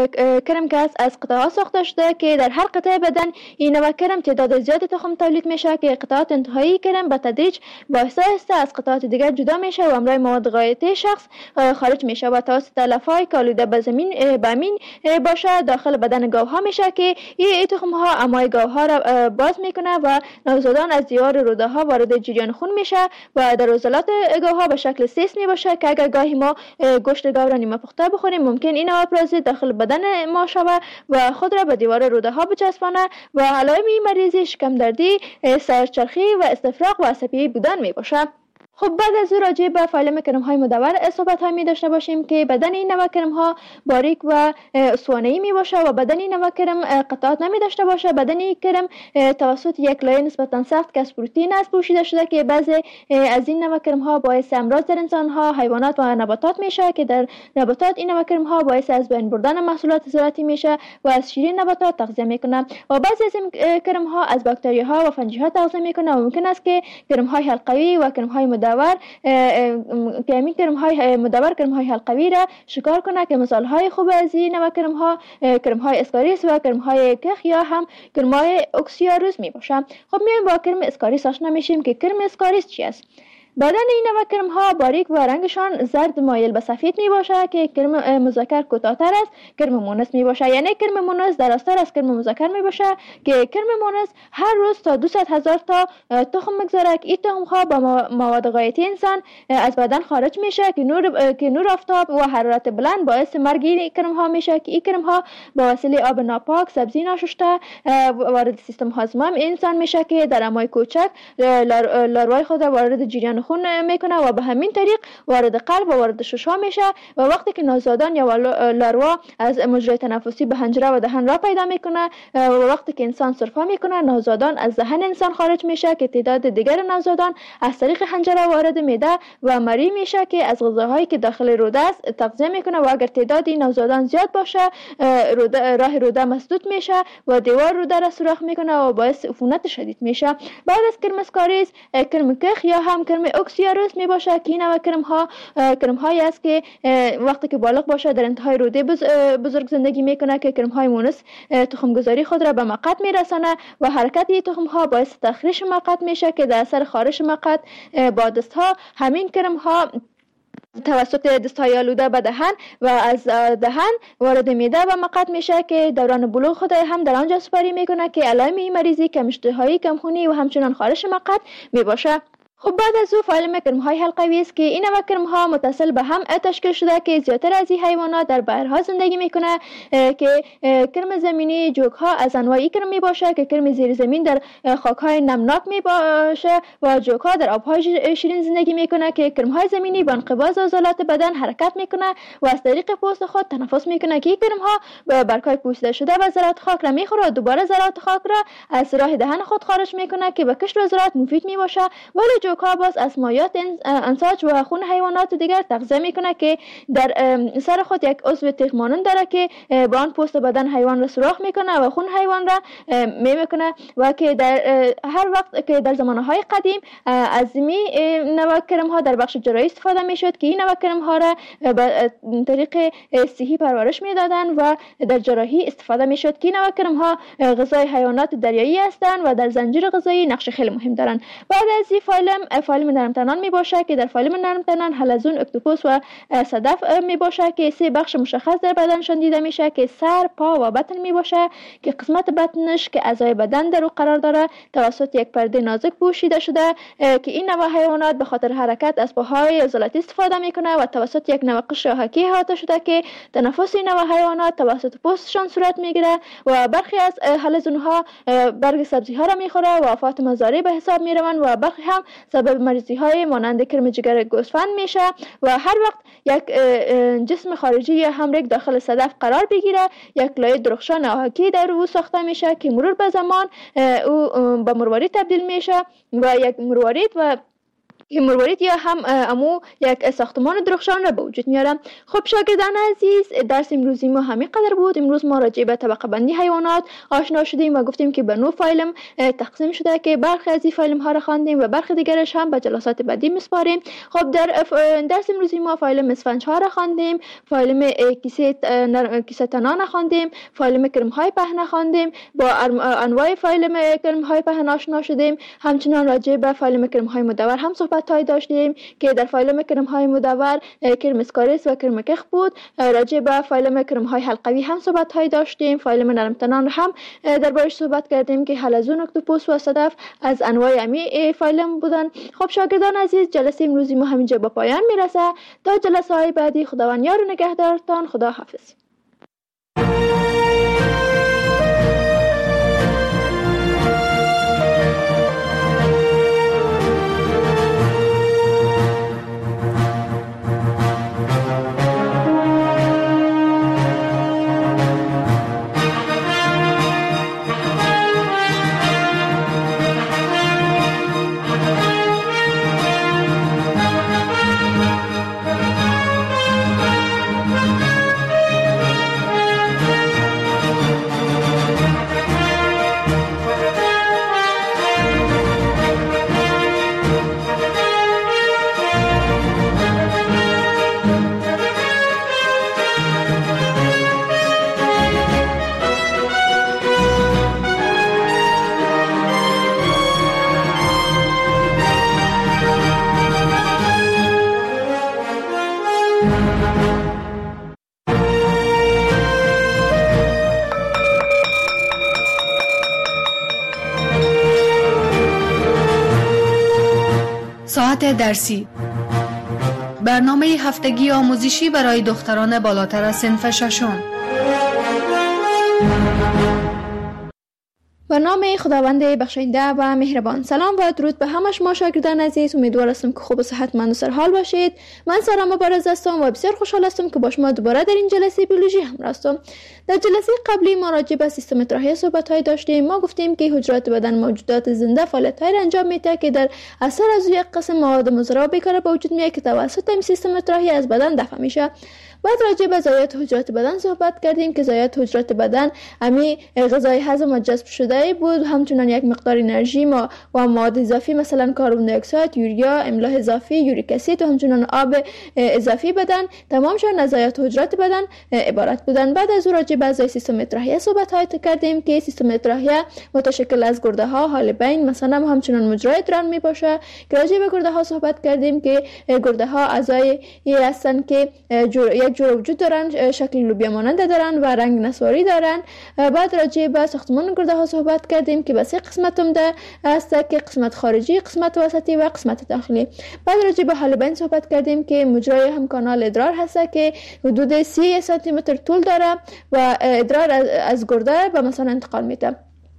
کرم که از قطعات ساخته شده که در هر قطعه بدن این نوع کرم تعداد زیادی تخم تولید میشه که قطعات انتهایی کرم به تدریج با آهسته از قطعات دیگر جدا میشه و همراه مواد غایطه شخص خارج میشه و توسط علفهای که آلوده به زمین بامین باشه داخل بدن گاوها میشه که این تخم ها امای گاوها را باز میکنه و نوزادان از دیوار روده ها وارد جریان خون میشه و در عضلات گاوها به شکل سیس می باشه که اگر گاهی ما گوشت گاو را نیمه پخته بخوریم ممکن این نوع پارازیت داخل بدن ما شود و خود را به دیوار روده ها بچسبانه و علائم این مریضی شکم دردی، سرچرخی و استفراغ و عصبی بودن می باشه. خب بعد از او راجع به فایلم کرم های مدور صحبت های می داشته باشیم که بدن این نوع کرم ها باریک و اسوانه‌ای می باشه و بدن این نوع کرم قطعات نمی داشته باشه. بدن این کرم توسط یک لایه نسبتا سخت که از پروتئین است پوشیده شده که بعضی از این نوع کرم ها باعث امراض در انسان ها، حیوانات و نباتات میشه که در نباتات این نوع کرم ها باعث از بین بردن محصولات زراعتی میشه و از شیرین نباتات تغذیه میکنه و بعضی از این کرم ها از باکتری ها و فنجی ها تغذیه میکنه و ممکن است که کرم های حلقوی و کرم های مدور که همین کرم های مدور کرم های حلقوی را شکار کنه که مثال های خوب از این نوع کرم ها کرم های اسکاریس و کرم های کخ یا هم کرم های اکسیاروس می باشه. خب میایم با کرم اسکاریس آشنا میشیم که کرم اسکاریس چی است. بدن این نوع کرم ها باریک و رنگشان زرد مایل به سفید می باشد که کرم مذکر کوتاه‌تر است کرم مونس می باشد. یعنی کرم مونس درازتر از کرم مذکر می باشد که کرم مونس هر روز تا دویست هزار تا تخم میگذاره که این تخم ها با مواد غایتی انسان از بدن خارج میشه که نور که نور آفتاب و حرارت بلند باعث مرگ این کرم ها میشه که این کرم ها با وسیله آب ناپاک، سبزی ناشسته وارد سیستم هاضمه انسان میشه که در امای کوچک لاروای خود وارد جریان خون میکنه و به همین طریق وارد قلب و وارد ششها میشه و وقتی که نوزادان یا لاروا از مجرای تنفسی به حنجره و دهن را پیدا میکنه و وقتی که انسان سرفه میکنه نوزادان از دهن انسان خارج میشه که تعداد دیگر نوزادان از طریق حنجره وارد معده و مری میشه که از غذاهایی که داخل روده است تغذیه میکنه و اگر تعداد نوزادان زیاد باشه روده راه روده مسدود میشه و دیوار روده را سوراخ میکنه و باعث عفونت شدید میشه. بعد از کرم اسکاریس کرم کخ یا هم کرم اکسیاروس می باشه که این نوع کرم ها کرم هایی است که وقتی که بالغ باشه در انتهای روده بزرگ زندگی میکنه که کرم های مونس تخم گذاری خود را به مقعد میرسانه و حرکت این تخم ها باعث تخریش مقعد میشه که در اثر خارش مقعد با دست ها همین کرم ها توسط دستهای آلوده به دهن و از دهن وارد معده و مقعد میشه که دوران بلوغ خود هم در آنجا سپری میکنه که علائم این مریضی کم اشتهایی، کم خونی و همچنان خارش مقعد میباشه. خب بعد از او فایلم کرم های حلقوی است که این نوع کرم ها متصل به هم تشکیل شده که زیادتر از این حیوانات در بحرها زندگی میکنه که کرم زمینی جوک ها از انواعی کرم می باشه که کرم زیر زمین در خاک های نمناک می باشه و جوک ها در آب های شیرین زندگی میکنه که کرم های زمینی با انقباض عضلات بدن حرکت میکنه و از طریق پوست خود تنفس میکنه که این کرم ها برگ‌های پوسیده شده و ذرات خاک را میخوره و دوباره ذرات خاک را از راه دهن خود خارج میکنه که به کشت و زراعت مفید می باشه. ولی جوک‌ها باز از مایات انساج و خون حیوانات دیگر تغذیه میکنه که در سر خود یک عضو تیغ مانند داره که با آن پوست بدن حیوان را سوراخ میکنه و خون حیوان را میکنه و که در هر وقت که در زمانهای قدیم از می نوع کرم ها در بخش جراحی استفاده میشد که این نوع کرم ها را به طریق صحی پرورش میدادن و در جراحی استفاده میشد که این نوع کرم ها غذای حیوانات دریایی هستند و در زنجیره غذایی نقش خیلی مهم دارند. بعد از این فایلم فایلم نرم تنان می باشه که در فایلم نرم تنان حلزون، اکتوپوس و صدف می باشه که سه بخش مشخص در بدنشان دیده میشه که سر، پا و بطن می باشه که قسمت بطنش که اعضای بدن در او قرار داره توسط یک پرده نازک پوشیده شده که این نوع حیوانات به خاطر حرکت از پاهای عضلاتی استفاده میکنه و توسط یک نوع قشر آهکی احاطه شده که تنفس این نوع حیوانات توسط پوستشان صورت میگیره و برخی از حلزون ها برگ سبزی ها را میخوره و آفات مزارع به حساب میروند و برخی هم سبب مریضی های مانند کرم جگر گوسفند میشه و هر وقت یک جسم خارجی یا همرگ داخل صدف قرار بگیره یک لایه درخشان آهکی در او ساخته میشه که مرور به زمان او به مروارید تبدیل میشه و یک مروارید و این مروارید یا هم امو یک ساختمان درخشان را به وجود میارم. خب شاگردان عزیز، درس امروزی ما همین قدر بود. امروز ما راجع به طبقه بندی حیوانات آشنا شدیم و گفتیم که به نوع فایلم تقسیم شده که برخی از این فایلم ها را خواندیم و برخی دیگرش هم به جلسات بعدی میسپاریم. خب در درس امروزی ما فایلم اسفنج ها را خواندیم، فایلم کیسه کیسه تنان خواندیم، فایلم کرم های پهن خواندیم، با انواع فایلم کرم های پهن آشنا شدیم. همچنین راجع به فایلم کرم های مدور هم صحبت تای داشتیم که در فایلم کرم های مدور کرم اسکاریس و کرم کخ بود. راجع به فایلم کرم های حلقوی هم صحبت های داشتیم. فایلم نرم تنان هم دربارش صحبت کردیم که حلزون، اکتوپوس و صدف از انواع امی فایلم بودن. خب شاگردان عزیز، جلسه امروزی ما همینجا به پایان میرسه. تا جلسه های بعدی خداوند یار و نگهدارتان. خدا حافظ. ساعت درسی، برنامه هفتگی آموزشی برای دختران بالاتر از صنف ششم. به نام خداوند بخشنده و مهربان. سلام و درود به همه شما شاگردان عزیز. امیدوار هستم که خوب و صحتمند و سرحال باشید. من سارا مبارز هستم و بسیار خوشحال هستم که با شما دوباره در این جلسه بیولوژی همراه هستم. در جلسه قبلی ما راجع به سیستم اطراحی صحبت‌های داشتیم. ما گفتیم که حجرات بدن موجودات زنده فعالیت‌های را انجام میده که در اثر از یک قسم مواد مضر به کار به وجود میاد که توسط این سیستم اطراحی از بدن دفع میشه. بعد راجع به ضایعات حجرات بدن صحبت کردیم که ضایعات حجرات بدن امی غذای هضم و جذب شده بود، همچنان یک مقدار انرژی ما و مواد اضافی مثلا کربن دی اکساید، یوریا، املاح اضافی، یوریک اسید و همچنان آب اضافی بدن تمامشون از ضایعات حجرات بدن عبارت بودن. بعد از راجع به اعضای سیستم اطراحیه صحبت های کردیم که سیستم اطراحیه متشکل از گرده ها، حالبین مثلا و همچنان مجرای ادرار می باشه که راجع به گرده ها صحبت کردیم که گرده ها اعضای هستند که یک جور وجود دارن، شکل لوبیا مانند دارن و رنگ نسواری دارن. بعد راجع به ساختمان گرده ها صحبت کردیم که به سه قسمت عمده است که قسمت خارجی، قسمت وسطی و قسمت داخلی. بعد راجع به حالبین صحبت کردیم که مجرای هم کانال ادرار هست که حدود سی سانتی متر طول داره و ادرار از گرده به مثلا انتقال میده.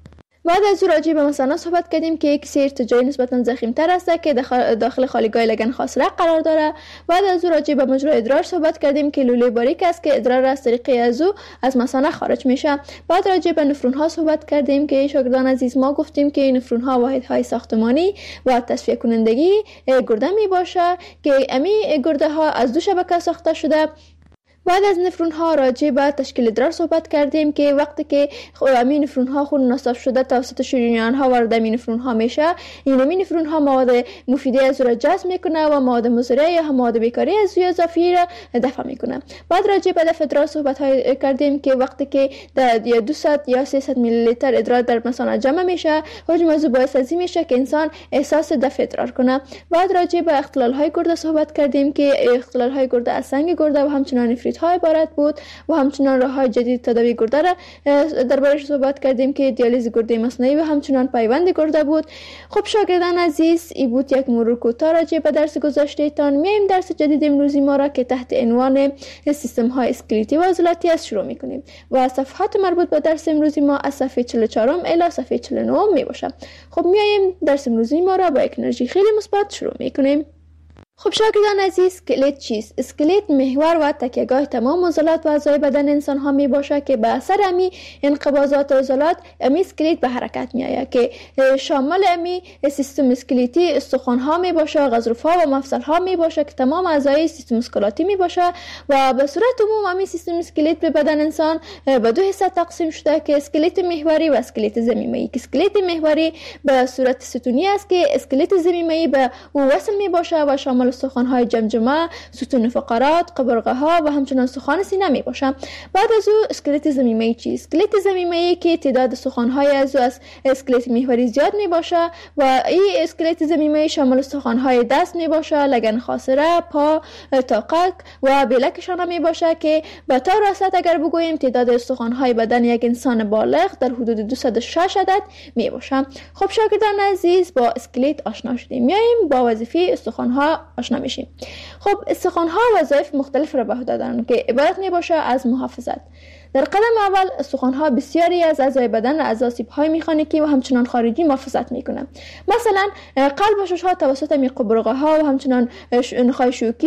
بعد از راجع به مثلا صحبت کردیم که یک سیر ارتجاعی نسبتا ضخیم‌تر است که داخل خالیگاه لگن خاصره قرار داره. بعد از راجع به مجرای ادرار صحبت کردیم که لوله باریک است که ادرار از طریق از او از مثانه خارج میشه. بعد راجع به نفرون ها صحبت کردیم که شاگردان عزیز ما گفتیم که نفرون ها واحدهای ساختمانی و تصفیه کنندگی گرده می باشه که امی گرده ها از دو شبکه ساخته شده. بعد از نفرون ها راجع به تشکیل ادرار صحبت کردیم که وقتی که امین نفرون ها خون نصف شده توسط شریان ها وارد امین نفرون ها میشه، این امین نفرون ها مواد مفیده از را جذب میکنه و مواد مضره یا مواد بیکاری از روی اضافی را دفع میکنه. بعد راجع به دفع ادرار صحبت های کردیم که وقتی که در یا دویست یا سیصد میلی لیتر ادرار در مثانه جمع میشه، حجم از باعث از این میشه که انسان احساس دفع ادرار کنه. بعد راجع به اختلال های گرده صحبت کردیم که اختلال های گرده از سنگ گرده و همچنان نفریت های عبارت بود و همچنان راه‌های جدید تداوی گرده را دربارش صحبت کردیم که دیالیز گرده مصنوعی و همچنان پیوند گرده بود. خب شاگردان عزیز، این بود یک مرور کوتاه راجع به درس گذشته‌تان. میایم درس جدید امروزی ما را که تحت عنوان سیستم های اسکلتی و عضلاتی از شروع میکنیم و صفحات مربوط به درس امروزی ما از صفحه چهل و چهار الی صفحه چهل و نه می باشه. خب میایم درس امروزی ما را با یک انرژی خیلی مثبت شروع میکنیم. خب شاگردان عزیز، اسکلت چیست؟ اسکلت محور و تکیهگاه تمام عضلات و اعضای بدن انسان ها می باشه که به اثر امی انقباضات عضلات امی اسکلت به حرکت می آید که شامل امی سیستم اسکلتی استخوان ها می باشه، غضروف ها و مفصل ها می باشه که تمام اعضای سیستم اسکلاتی می باشه و به صورت عموم امی سیستم اسکلت به بدن انسان به دو حصه تقسیم شده که اسکلت محوری و اسکلت ضمیمه‌ای. که اسکلت محوری به صورت ستونی است که اسکلت ضمیمه‌ای به او وصل می باشه و شامل استخوان‌های جمجمه، ستون فقرات، قبرقه ها و همچنان استخوان سینه می باشه. بعد از او اسکلت ضمیمه‌ای چیست؟ اسکلت ضمیمه‌ای که تعداد استخوان‌های از او از اسکلت محوری زیاد می باشه و این اسکلت ضمیمه‌ای شامل استخوان‌های دست می باشه، لگن خاصره، پا، تاقک و بلک شانه می باشه که به طور راست اگر بگوییم تعداد استخوان‌های بدن یک انسان بالغ در حدود دویست و شش عدد می باشه. خب شاگردان عزیز، با اسکلت آشنا شدیم. میایم با وظیفه استخوان‌ها آشنا میشیم. خب استخوان‌ها وظایف مختلف را به عهده دارند که عبارت می باشه از محافظت. در قدم اول استخوان‌ها بسیاری از اعضای بدن از آسیب‌های مکانیکی و همچنان خارجی محافظت می‌کنند. مثلا قلب و شش‌ها توسط قبرقه‌ها و همچنان نخاع شوکی،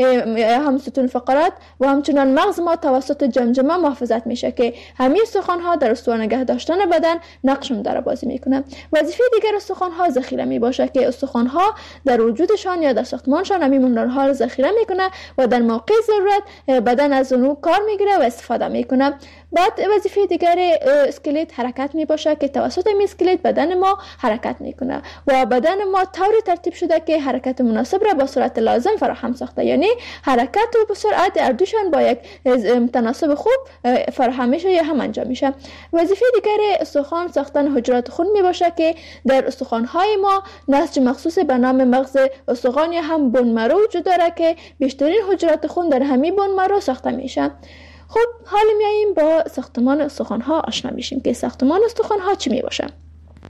هم ستون فقرات و همچنان مغز ما توسط جمجمه محافظت میشه که همین استخوان‌ها در استوار نگه داشتن بدن نقش مدار بازی می‌کنند. وظیفه دیگر استخوان‌ها ذخیره میباشه که استخوان‌ها در وجودشان یا در ساختمانشان همین مونرها را ذخیره میکنه و در موقع ضرورت بدن از اونو کار میگیره و استفاده میکنه. بعد وظیفه دیگر اسکلت حرکت می باشه که توسط این اسکلت بدن ما حرکت میکنه و بدن ما طوری ترتیب شده که حرکت مناسب را با سرعت لازم فراهم ساخته، یعنی حرکت و سرعت اردوشان با یک تناسب خوب فراهم میشه یا هم انجام میشه. وظیفه دیگر استخوان ساختن حجرات خون می باشه که در استخوان های ما نسج مخصوص به نام مغز استخوان یا هم بون مرو وجود داره که بیشترین حجرات خون در همین بون مرو ساخته میشه. خب حالا میاییم با ساختمان استخوان ها آشنا میشیم که ساختمان استخوان ها چی می باشه.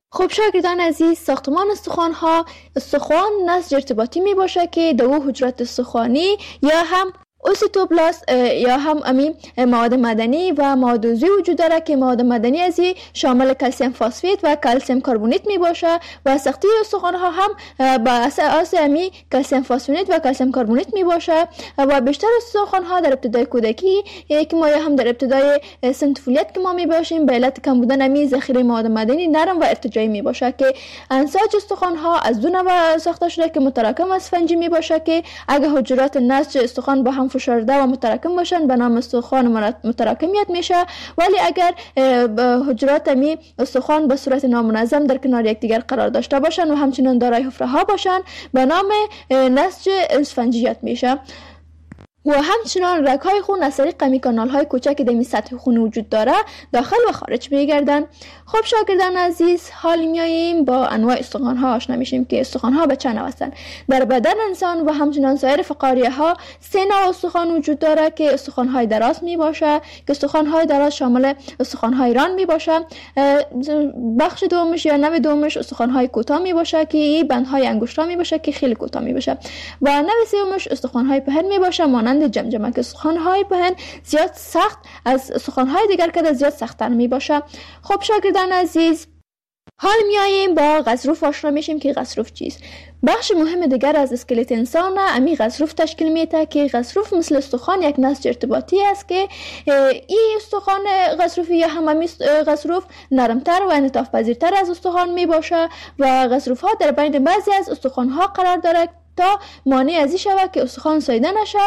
خب شاگردان عزیز، ساختمان استخوان ها استخوان نسج ارتباطی می باشه که دو حجرات استخوانی یا هم اوسیتوبلاست یا هم امی مواد مدنی و مواد عضوی وجود داره که مواد مدنی ازی شامل کلسیم فسفید و کلسیم کربونیت می باشه و ساخته استخوان ها هم با اساس امی کلسیم فسفید و کلسیم کربونیت می باشه و بیشتر استخوان ها در ابتدای کودکی که ما هم در ابتدای سن طفولیت که ما می باشیم به علت کم بودن امی ذخیره مواد مدنی نرم و ارتجاعی می باشه که انساج استخوان ها از دو نوع ساخته شده که متراکم و اسفنجی می باشه که اگه حجرات نسج استخوان با هم فشرده و متراکم باشن به نام استخوان متراکمیت میشه، ولی اگر حجرات می استخوان به صورت نامنظم در کنار یکدیگر قرار داشته باشن و همچنین دارای حفره ها باشن به نام نسج اسفنجیت میشه. و همچنان رگ‌های خون از طریق امی کانال‌های کوچک در سطح خون وجود داره داخل و خارج میگردن. خب شاگردان عزیز، حال میاییم با انواع استخوان‌ها آشنا میشیم که استخوان‌ها به چند نوع هستند. در بدن انسان و همچنان سایر فقاریه‌ها سه نوع استخوان وجود داره که استخوان‌های دراز میباشه که استخوان‌های دراز شامل استخوان‌های ران میباشه. بخش دومش یا نوع دومش استخوان‌های کوتاه میباشه که این بندهای انگشت‌ها میباشه که خیلی کوتاه میباشه و نوع سومش استخوان‌های پهن میباشه مانند جمجمه که استخوان‌های پهن زیاد سخت از استخوان‌های دیگر که زیاد سخت‌تر میباشه. خب شاگردان عزیز، حال میاییم با غضروف آشنا میشیم که غضروف چیست. بخش مهم دیگر از اسکلت انسان امی غضروف تشکیل میده که غضروف مثل استخوان یک نسج ارتباطی است که این استخوان غضروفی یا هم امی غضروف نرمتر و انعطاف پذیرتر از استخوان میباشه و غضروف ها در بین بعضی از استخوان ها قرار داره تا مانع از این شود که استخوان ساییده نشه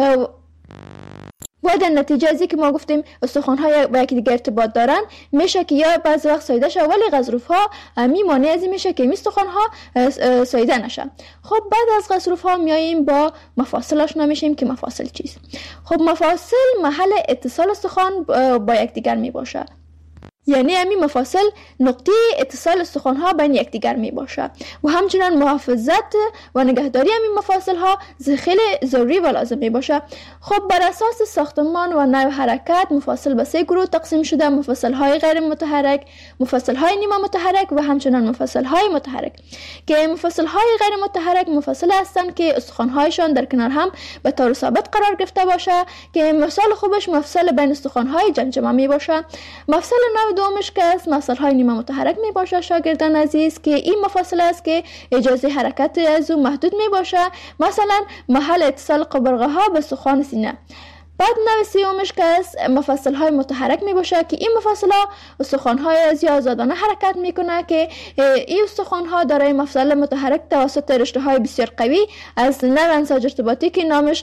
و در نتیجه ازی که ما گفتیم استخوان ها با یکی دیگه ارتباط دارن میشه که یا بعض وقت ساییده شه، ولی غضروف ها می مانع از این میشه که می استخوان ها ساییده نشه. خب بعد از غضروف ها میاییم با مفاصل آشنا میشیم که مفاصل چیست. خب مفاصل محل اتصال استخوان با یکدیگر می باشه، یعنی همین مفاصل نقطه اتصال استخوان ها بین یکدیگر می باشه و همچنان محافظت و نگهداری همین مفاصل ها خیلی ضروری و لازم می باشه. خب بر اساس ساختمان و نوع حرکت مفاصل به سه گروه تقسیم شده: مفاصل های غیر متحرک، مفاصل های نیمه متحرک و همچنان مفاصل های متحرک. که مفاصل های غیر متحرک مفاصل هستند که استخوان هایشان در کنار هم به طور ثابت قرار گرفته باشه که مثال خوبش مفصل بین استخوان های جمجمه می باشه. مفصل نوع دومش که است مفصل های نیمه متحرک می باشه شاگردان عزیز که این مفاصل است که اجازه حرکت از او محدود می باشه، مثلا محل اتصال قبرقه ها به استخوان سینه. بعد نوع سومش که است مفاصل های متحرک می باشه که این مفاصل ها استخوان های ازی آزادانه حرکت می کنه که این استخوان ها دارای مفصل متحرک توسط رشته های بسیار قوی از نوع انساج ارتباطی که نامش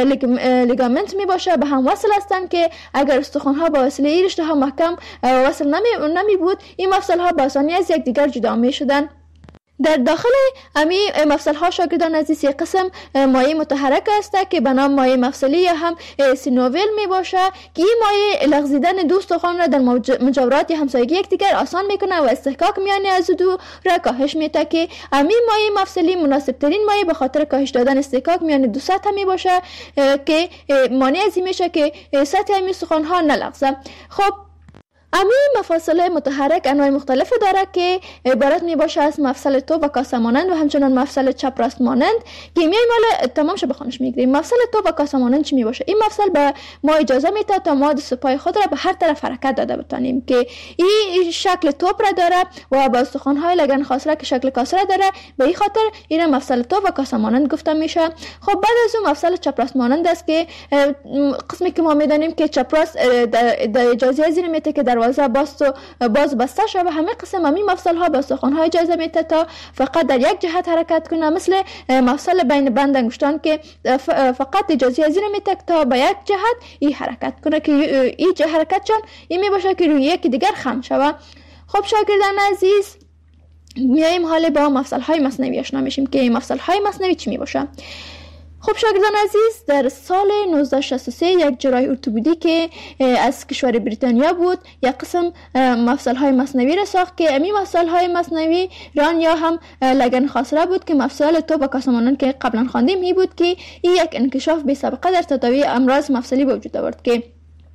لیگامنت می باشه به هم وصل هستند که اگر استخوان ها با وسیله این رشته ها محکم وصل نمی, نمی بود این مفصل ها با آسانی از یکدیگر جدا می شدن. در داخل امی مفصل ها شاگردان عزیز یک قسم مایع متحرک است که به نام مایع مفصلی یا هم سینوویل می باشه که این مایع لغزیدن دو استخوان را در مجاورات همسایگی یکدیگر آسان میکنه و استحکاک میان از دو را کاهش میده که امی مایع مفصلی مناسب ترین مایع به خاطر کاهش دادن استحکاک میان دو سطح می باشه که مانع از این میشه که سطح امی استخوان ها نلغزه. خب امی مفاصل متحرک انواع مختلف داره که عبارت می باشه از مفصل توپ و کاسه مانند و همچنان مفصل چپ راست مانند که میای مال تمام شو بخونش میگیریم. مفصل توپ و کاسه مانند چی می باشه؟ این مفصل به ما اجازه میده تا ما دست پای خود را به هر طرف حرکت داده بتونیم که این شکل توپ را داره و با استخوان های لگن خاصره که شکل کاسه را داره، به این خاطر این مفصل توپ و کاسه مانند گفته میشه. خب بعد از اون مفصل چپ راست مانند است که قسمی که ما میدونیم که چپ راست در اجازه از این میده که دروازه باز و باز بسته شده و همه قسم همین مفصل ها به استخوان های اجازه میده تا فقط در یک جهت حرکت کنه، مثل مفصل بین بند انگشتان که فقط اجازه از این میده تا به یک جهت این حرکت کنه که این حرکت چون این می باشه که روی یکی دیگر خم شود. خب شاگردان عزیز میایم حالا با مفصل های مصنوی آشنا میشیم که مفصل های مصنوی چی می باشه. خب شاگردان عزیز، در سال نوزده شصت و سه یک جراح ارتوپدی که از کشور بریتانیا بود یک قسم مفصل های مصنوی را ساخت که امی مفصل های مصنوی ران یا هم لگن خاصره بود که مفصل توپ و کاسه مانند که قبلا خواندیم هی بود که این یک انکشاف بی سابقه در تداوی امراض مفصلی به وجود آورد که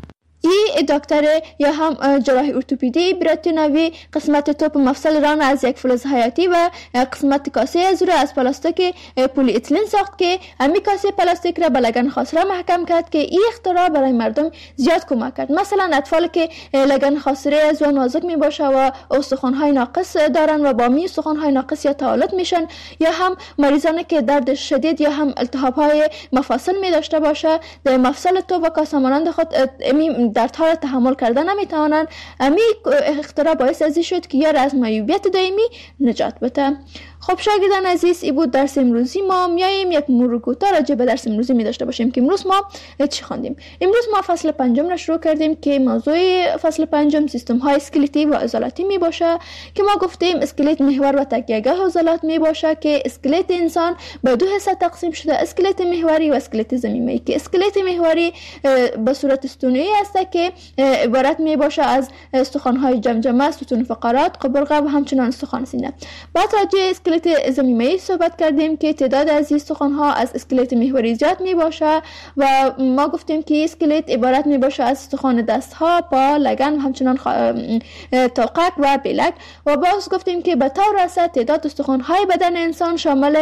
این دکتر یا هم جراح ارتوپدی براتیناوی قسمت توپ مفصل ران از یک فلز حیاتی و قسمت کاسه از رو از پلاستیک پلی اتیلن ساخت که امی کاسه پلاستیک را به لگن خاصره محکم کرد که این اختراع برای مردم زیاد کمک کرد. مثلا اطفالی که لگن خاصره از و نازک می باشه و استخوان‌های ناقص دارن و با می استخوان‌های ناقص یا تعالت میشن، یا هم مریضانی که درد شدید یا هم التهاب‌های مفاصل می داشته باشه، در مفصل توپ و کاسه مانند خود امی دردها را تحمل کردن نمیتوانند. امی اختراع باعث ازی شد که یار از معیوبیت دائمی نجات بده. خب شاگردان عزیز، این بود درس امروزی ما. میایم یک مرور کوتاه راجع به درس امروزی می داشته باشیم که امروز ما چی خواندیم. امروز ما فصل پنجم را شروع کردیم که موضوع فصل پنجم سیستم های اسکلتی و عضلاتی می باشه که ما گفتیم اسکلت محور و تکیه‌گاه عضلات می باشه که اسکلت انسان به دو حصه تقسیم شده، اسکلت محوری و اسکلت ضمیمی، که اسکلت محوری به صورت استونی است که عبارت می باشه از استخوان‌های جمجمه، ستون فقرات، قبرقه و همچنین استخوان سینه. بعد راجع اسکلت ضمیمی صحبت کردیم که تعداد از استخوان‌ها از اسکلت محوری زیاد می باشه و ما گفتیم که اسکلت عبارت می باشه از استخوان دست‌ها، پا، لگن و همچنین خ... توقک و بلک. و باز گفتیم که به طور راست تعداد استخوان‌های بدن انسان شامل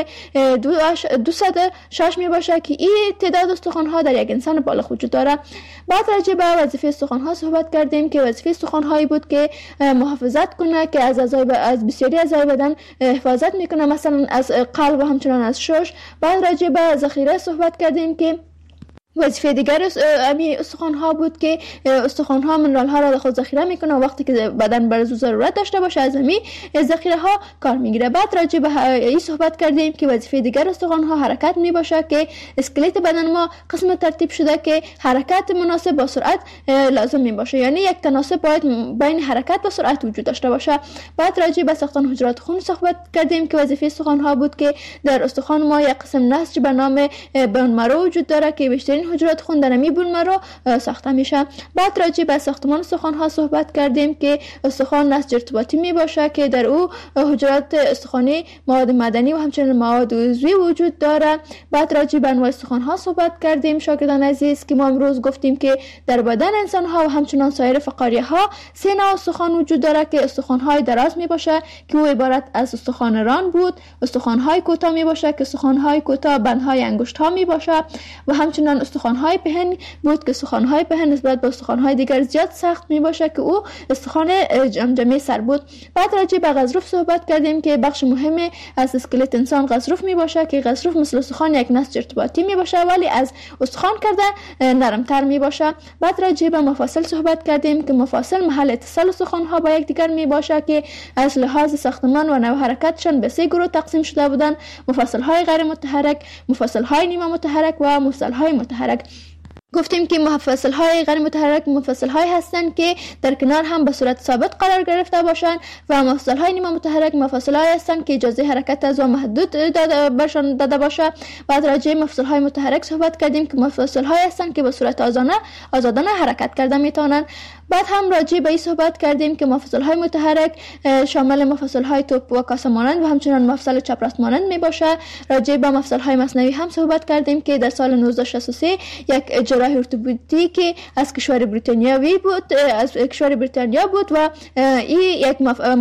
دویست و شش می باشه که این تعداد استخوان‌ها در یک انسان بالغ وجود داره. بعد راجع به وظیفه استخوان‌ها صحبت کردیم که وظیفه استخوان‌هایی بود که محافظت کنه، که از اعضای از بسیاری اعضای بدن حفاظت میکنه، مثلا از قلب و همچنان از شش. بعد راجع به ذخیره صحبت کردیم که وظیفه دیگر امی استخوان ها بود که استخوان ها منرال ها را در خود ذخیره میکنه و وقتی که بدن برای ضرورت داشته باشه از امی ذخیره ها کار میگیره. بعد راجع به این صحبت کردیم که وظیفه دیگر استخوان ها حرکت میباشه، که اسکلت بدن ما قسم ترتیب شده که حرکت مناسب با سرعت لازم میباشه، یعنی یک تناسب باید بین حرکت و سرعت وجود داشته باشه. بعد راجع به ساختن حجرات خون صحبت کردیم که وظیفه استخوان ها بود که در استخوان ما یک قسم نسج به نام بون مرو وجود داره که بیشترین حجرات خون در می بون مرو ساخته میشه. بعد راجع به ساختمان استخوان ها صحبت کردیم که استخوان نسج ارتباطی می باشه که در او حجرات استخوانی، مواد معدنی و همچنین مواد عضوی وجود داره. بعد راجع به انواع استخوان ها صحبت کردیم شاگردان عزیز که ما امروز گفتیم که در بدن انسان ها و همچنین سایر فقاریه ها سه نوع استخوان وجود داره که استخوان های دراز می باشه که او عبارت از استخوان ران بود، استخوان های کوتاه می باشه که استخوان های کوتاه بندهای انگشت ها می باشه و همچنین استخوان های پهن بود که استخوان های پهن نسبت به استخوان های دیگر زیاد سخت می باشه که او استخوان جمجمه سر بود. بعد راجع به غضروف صحبت کردیم که بخش مهمی از اسکلت انسان غضروف می باشه که غضروف مثل استخوان یک نسج ارتباطی می باشه ولی از استخوان کرده نرمتر می باشه. بعد راجع به مفاصل صحبت کردیم که مفاصل محل اتصال استخوان ها با یکدیگر می باشه که از لحاظ ساختمان و نوع حرکتشان به سه گروه تقسیم شده بودند: مفاصل های غیر متحرک، مفاصل های نیمه متحرک و مفاصل های متحرک. گفتیم که مفاصل های غیر متحرک مفاصل های هستند که در کنار هم به صورت ثابت قرار گرفته باشند و مفاصل های نیمه متحرک مفاصل های هستند که اجازه حرکت از و محدود داده برشان داده باشه. بعد راجع مفاصل های متحرک صحبت کردیم که مفاصل های هستند که به صورت آزادانه آزادانه حرکت کرده میتونن. بعد هم راجع به این صحبت کردیم که مفاصل های متحرک شامل مفاصل های توپ و کاسه مانند و همچنین مفصل چپ راست مانند می باشه. راجع به مفصل های مصنوی هم صحبت کردیم که در سال نوزده شصت و سه یک جراح ارتوپدی که از کشور بریتانیایی بود از کشور بریتانیا بود و این یک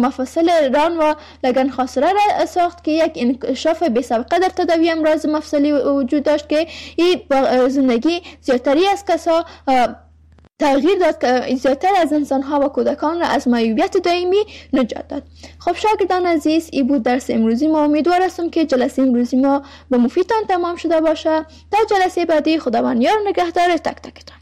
مفصل ران و لگن خاصره را ساخت که یک انکشاف بی سابقه در تداوی امراض مفصلی وجود داشت که این با زندگی زیادتری از کسا تغییر داد که زیادتر از انسان‌ها و کودکان را از معیوبیت دائمی نجات داد. خب شاگردان عزیز، این بود درس امروزی ما. امیدوار هستم که جلسه امروزی ما به مفیدتان تمام شده باشه. تا جلسه بعدی خداوند یار نگهدار تک تکتان.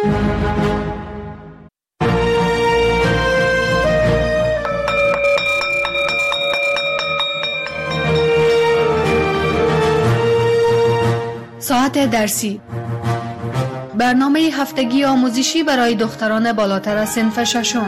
ساعت درسی، برنامه هفتگی آموزشی برای دختران بالاتر از صنف ششم.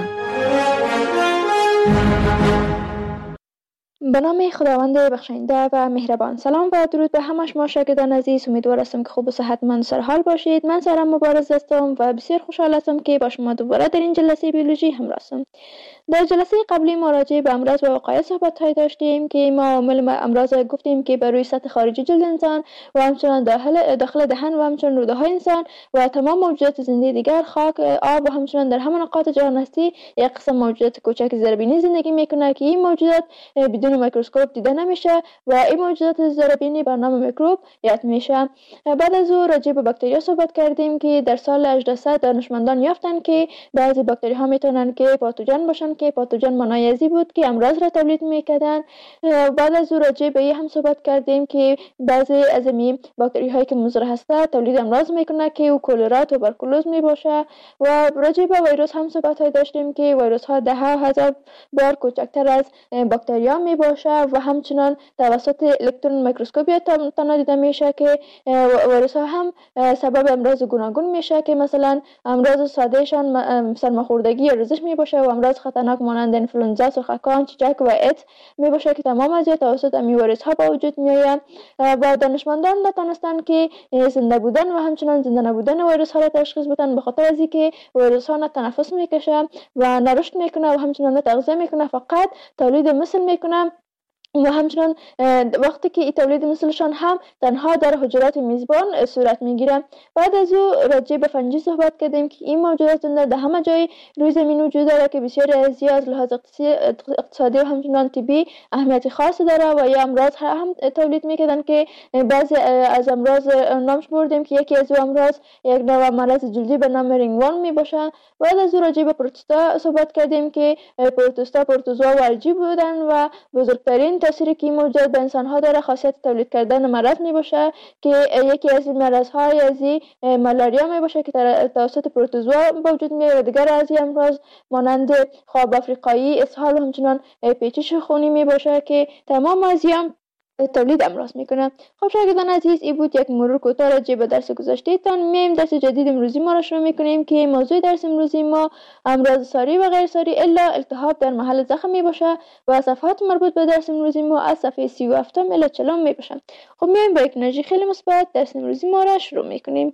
به نام خداوند بخشنده و مهربان. سلام و درود به همه شما شاگردان عزیز. امیدوار هستم که خوب و صحتمند سرحال باشید. من سارا مبارز هستم و بسیار خوشحال هستم که با شما دوباره در این جلسه بیولوژی همراه هستم. در جلسه قبلی ما راجع به امراض و وقایع صحبت های داشتیم که ما عوامل امراض گفتیم که بر روی سطح خارجی جلد انسان و همچنان داخل داخل دهن و همچنان روده های انسان و تمام موجودات زنده دیگر، خاک، آب و همچنان در همه نقاط جهان هستی یک قسم موجودات کوچک زیربینی زندگی میکنه که این موجودات بدون میکروسکوپ دیده نمیشه و این موجودات زیربینی به نام میکروب یاد میشه. بعد از او راجع به باکتریا صحبت کردیم که در سال هجده صد دانشمندان یافتن که بعضی باکتری ها میتونن که پاتوژن باشن که پاتوژن معنای ازی بود که امراض را تولید میکردن. بعد از او راجع به هم صحبت کردیم که بعضی از این باکتری هایی که مضر هسته تولید امراض میکنه که او کلرا، توبرکولوز میباشه. و راجع به ویروس هم صحبت های داشتیم که ویروس ها ده هزار بار کوچکتر از باکتریا میباشه و همچنان توسط الکترون میکروسکوپی تنها دیده میشه که ویروس ها هم سبب امراض گوناگون میشه که مثلا امراض ساده شان سرماخوردگی یا رزش میباشه و امراض خطرناک مانند انفلوئنزا، سرخکان، چیچک و ایدز میباشه که تمام از توسط امی ویروس ها به وجود میآید. و دانشمندان نتونستن که زنده بودن و همچنان زنده نبودن ویروس ها را تشخیص بدن به خاطر از اینکه ویروس ها نه تنفس میکشه و نه رشد میکنه و همچنان نه تغذیه میکنه، فقط تولید مثل میکنه و همچنان وقتی که این تولید مثلشان هم تنها در حجرات میزبان صورت میگیره. بعد از او راجع به فنجی صحبت کردیم که این موجودات زنده در همه جای روی زمین وجود داره که بسیاری از از لحاظ اقتصادی و همچنان طبی اهمیت خاص داره و یا امراض هم تولید میکردن که بعضی از امراض نامش بردیم که یکی از امراض یک نوع مرض جلدی به نام رینگوان میباشه. بعد از او راجع به پروتوستا صحبت کردیم که پروتوستا پروتوزوا و الژی بودن و بزرگترین تأثیری که موجود به انسان ها داره خاصیت تولید کردن مرض می باشه که یکی از این مرض های از مالاریا می باشه که توسط پروتوزوا به وجود میاد و دیگر از این امراض مانند خواب افریقایی، اسهال و همچنان پیچش خونی می باشه که تمام از تولید امراض میکنه. خب شاگردان عزیز، این بود یک مرور کوتاه راجع به درس گذشته تان. میایم درس جدید امروزی ما را شروع میکنیم که موضوع درس امروزی ما امراض ساری و غیر ساری الا التهاب در محل زخم می باشه و صفحات مربوط به درس امروزی ما از صفحه سی و هفت الی چهل می باشه. خب میایم با یک انرژی خیلی مثبت درس امروزی ما را شروع میکنیم.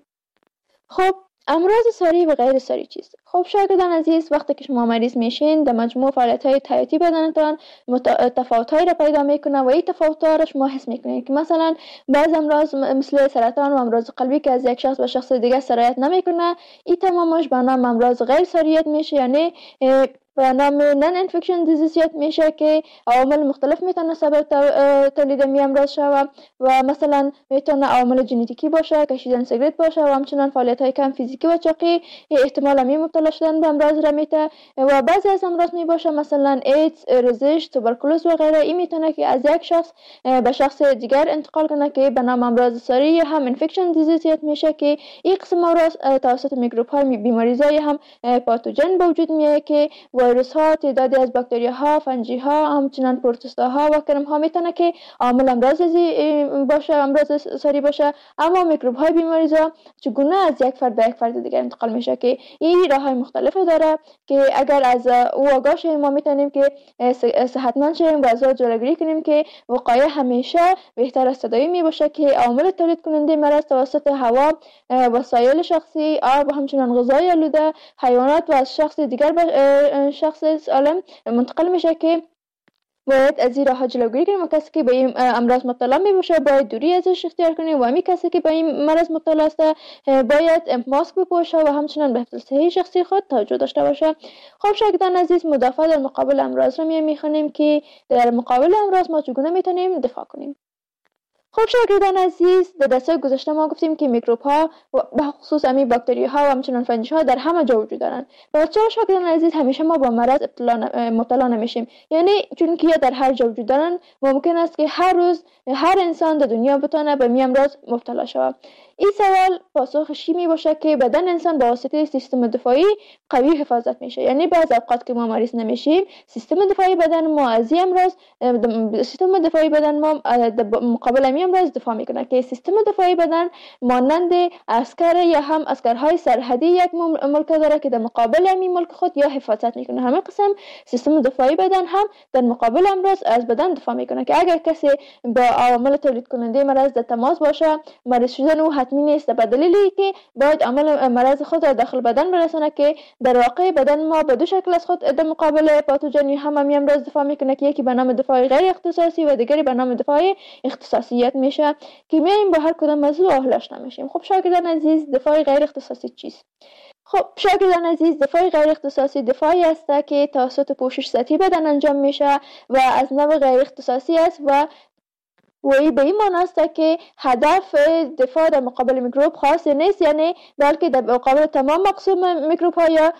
خب امراض ساری و غیر ساری چیست؟ خب شاگردان عزیز، وقتی که شما مریض میشین در مجموع فعالیت‌های حیاتی بدنتان تفاوت‌هایی را پیدا میکنه و این تفاوت‌ها را شما حس میکنید که مثلا بعض امراض مثل سرطان و امراض قلبی که از یک شخص به شخص دیگه سرایت نمیکنه، این تمامش به نام امراض غیر ساریت میشه، یعنی به نام نان انفکشن دیزیزیت میشه که عوامل مختلف میتونه سبب تولید می امراض شود و مثلا میتونه عوامل ژنتیکی باشه، کشیدن سیگرت باشه و همچنان فعالیت های کم فیزیکی و چاقی احتمال می مبتلا شدن به امراض را میته. و بعضی از امراض می باشه مثلا ایدز، رزش، توبرکولوز و غیره. این میتونه که از یک شخص به شخص دیگر انتقال کنه که به نام امراض ساری یا هم انفکشن دیزیزیت میشه که این قسم امراض توسط میکروب های بیماریزای هم پاتوژن به وجود میاد که ویروس ها، تعدادی از باکتریا ها، فنجی ها، همچنان پروتوستا ها و کرم ها میتونه که عامل امراض باشه، امراض ساری باشه. اما میکروب های بیماریزا چگونه از یک فرد به یک فرد دیگر انتقال میشه که این راه های مختلفی داره که اگر از او آگاه شیم ما میتونیم که صحتمند شیم و از آن جلوگیری کنیم که وقایع همیشه بهتر از تداوی می باشه که عامل تولید کننده مرض توسط هوا، وسایل شخصی، آب و همچنان غذای آلوده، حیوانات و از شخص دیگر به شخص سالم منتقل میشه که باید از این راه جلوگیری کنیم و کسی که به این امراض مبتلا می باشه باید دوری ازش اختیار کنیم و همین کسی که به این مرض مبتلا است باید ماسک بپوشه و همچنان به حفظ صحی شخصی خود توجه داشته باشه. خب شاگردان عزیز، مدافع در مقابل امراض رو می میخونیم که در مقابل امراض ما چگونه میتونیم دفاع کنیم. خب شاگردان عزیز، در درس گذشته ما گفتیم که میکروب ها به خصوص امی باکتری ها و همچنان فنجی ها در همه جا وجود دارند. بچه‌ها شاگردان عزیز، همیشه ما با مرض مبتلا نمیشیم، یعنی چون که در هر جا وجود دارند ممکن است که هر روز هر انسان در دنیا بتونه به می امراض مبتلا شود. این سوال پاسخش می باشه که بدن انسان با واسطه سیستم دفاعی قوی حفاظت میشه. یعنی بعض اوقات که ما مریض نمیشیم، سیستم دفاعی بدن ما از این امراض سیستم دفاعی بدن ما مقابل این امراض دفاع میکنه که سیستم دفاعی بدن مانند عسکر یا هم عسکرهای سرحدی یک ملک داره که در مقابل این ملک خود یا حفاظت میکنه. همه قسم سیستم دفاعی بدن هم در مقابل امراض از بدن دفاع میکنه که اگر کسی با عوامل تولید کننده مرض در تماس باشه، مریض شدن او حتمی نیست به دلیلی که باید عامل مرض خود را داخل بدن برسونه که در واقع بدن ما به دو شکل از خود در مقابل پاتوژن هم همین امراض دفاع میکنه که یکی به نام دفاع غیر اختصاصی و دیگری به نام دفاع اختصاصیت میشه که میایم با هر کدام موضوع آهلش نمیشیم. خب شاگردان عزیز، دفاع غیر اختصاصی چیست؟ خب شاگردان عزیز، دفاع غیر اختصاصی دفاعی است که توسط پوشش سطحی بدن انجام میشه و از نوع غیر اختصاصی است و وی به این معنی است که هدف دفاع در مقابل میکروب خاص نیست، یعنی بلکه در مقابل تمام مقسوم میکروب ها یا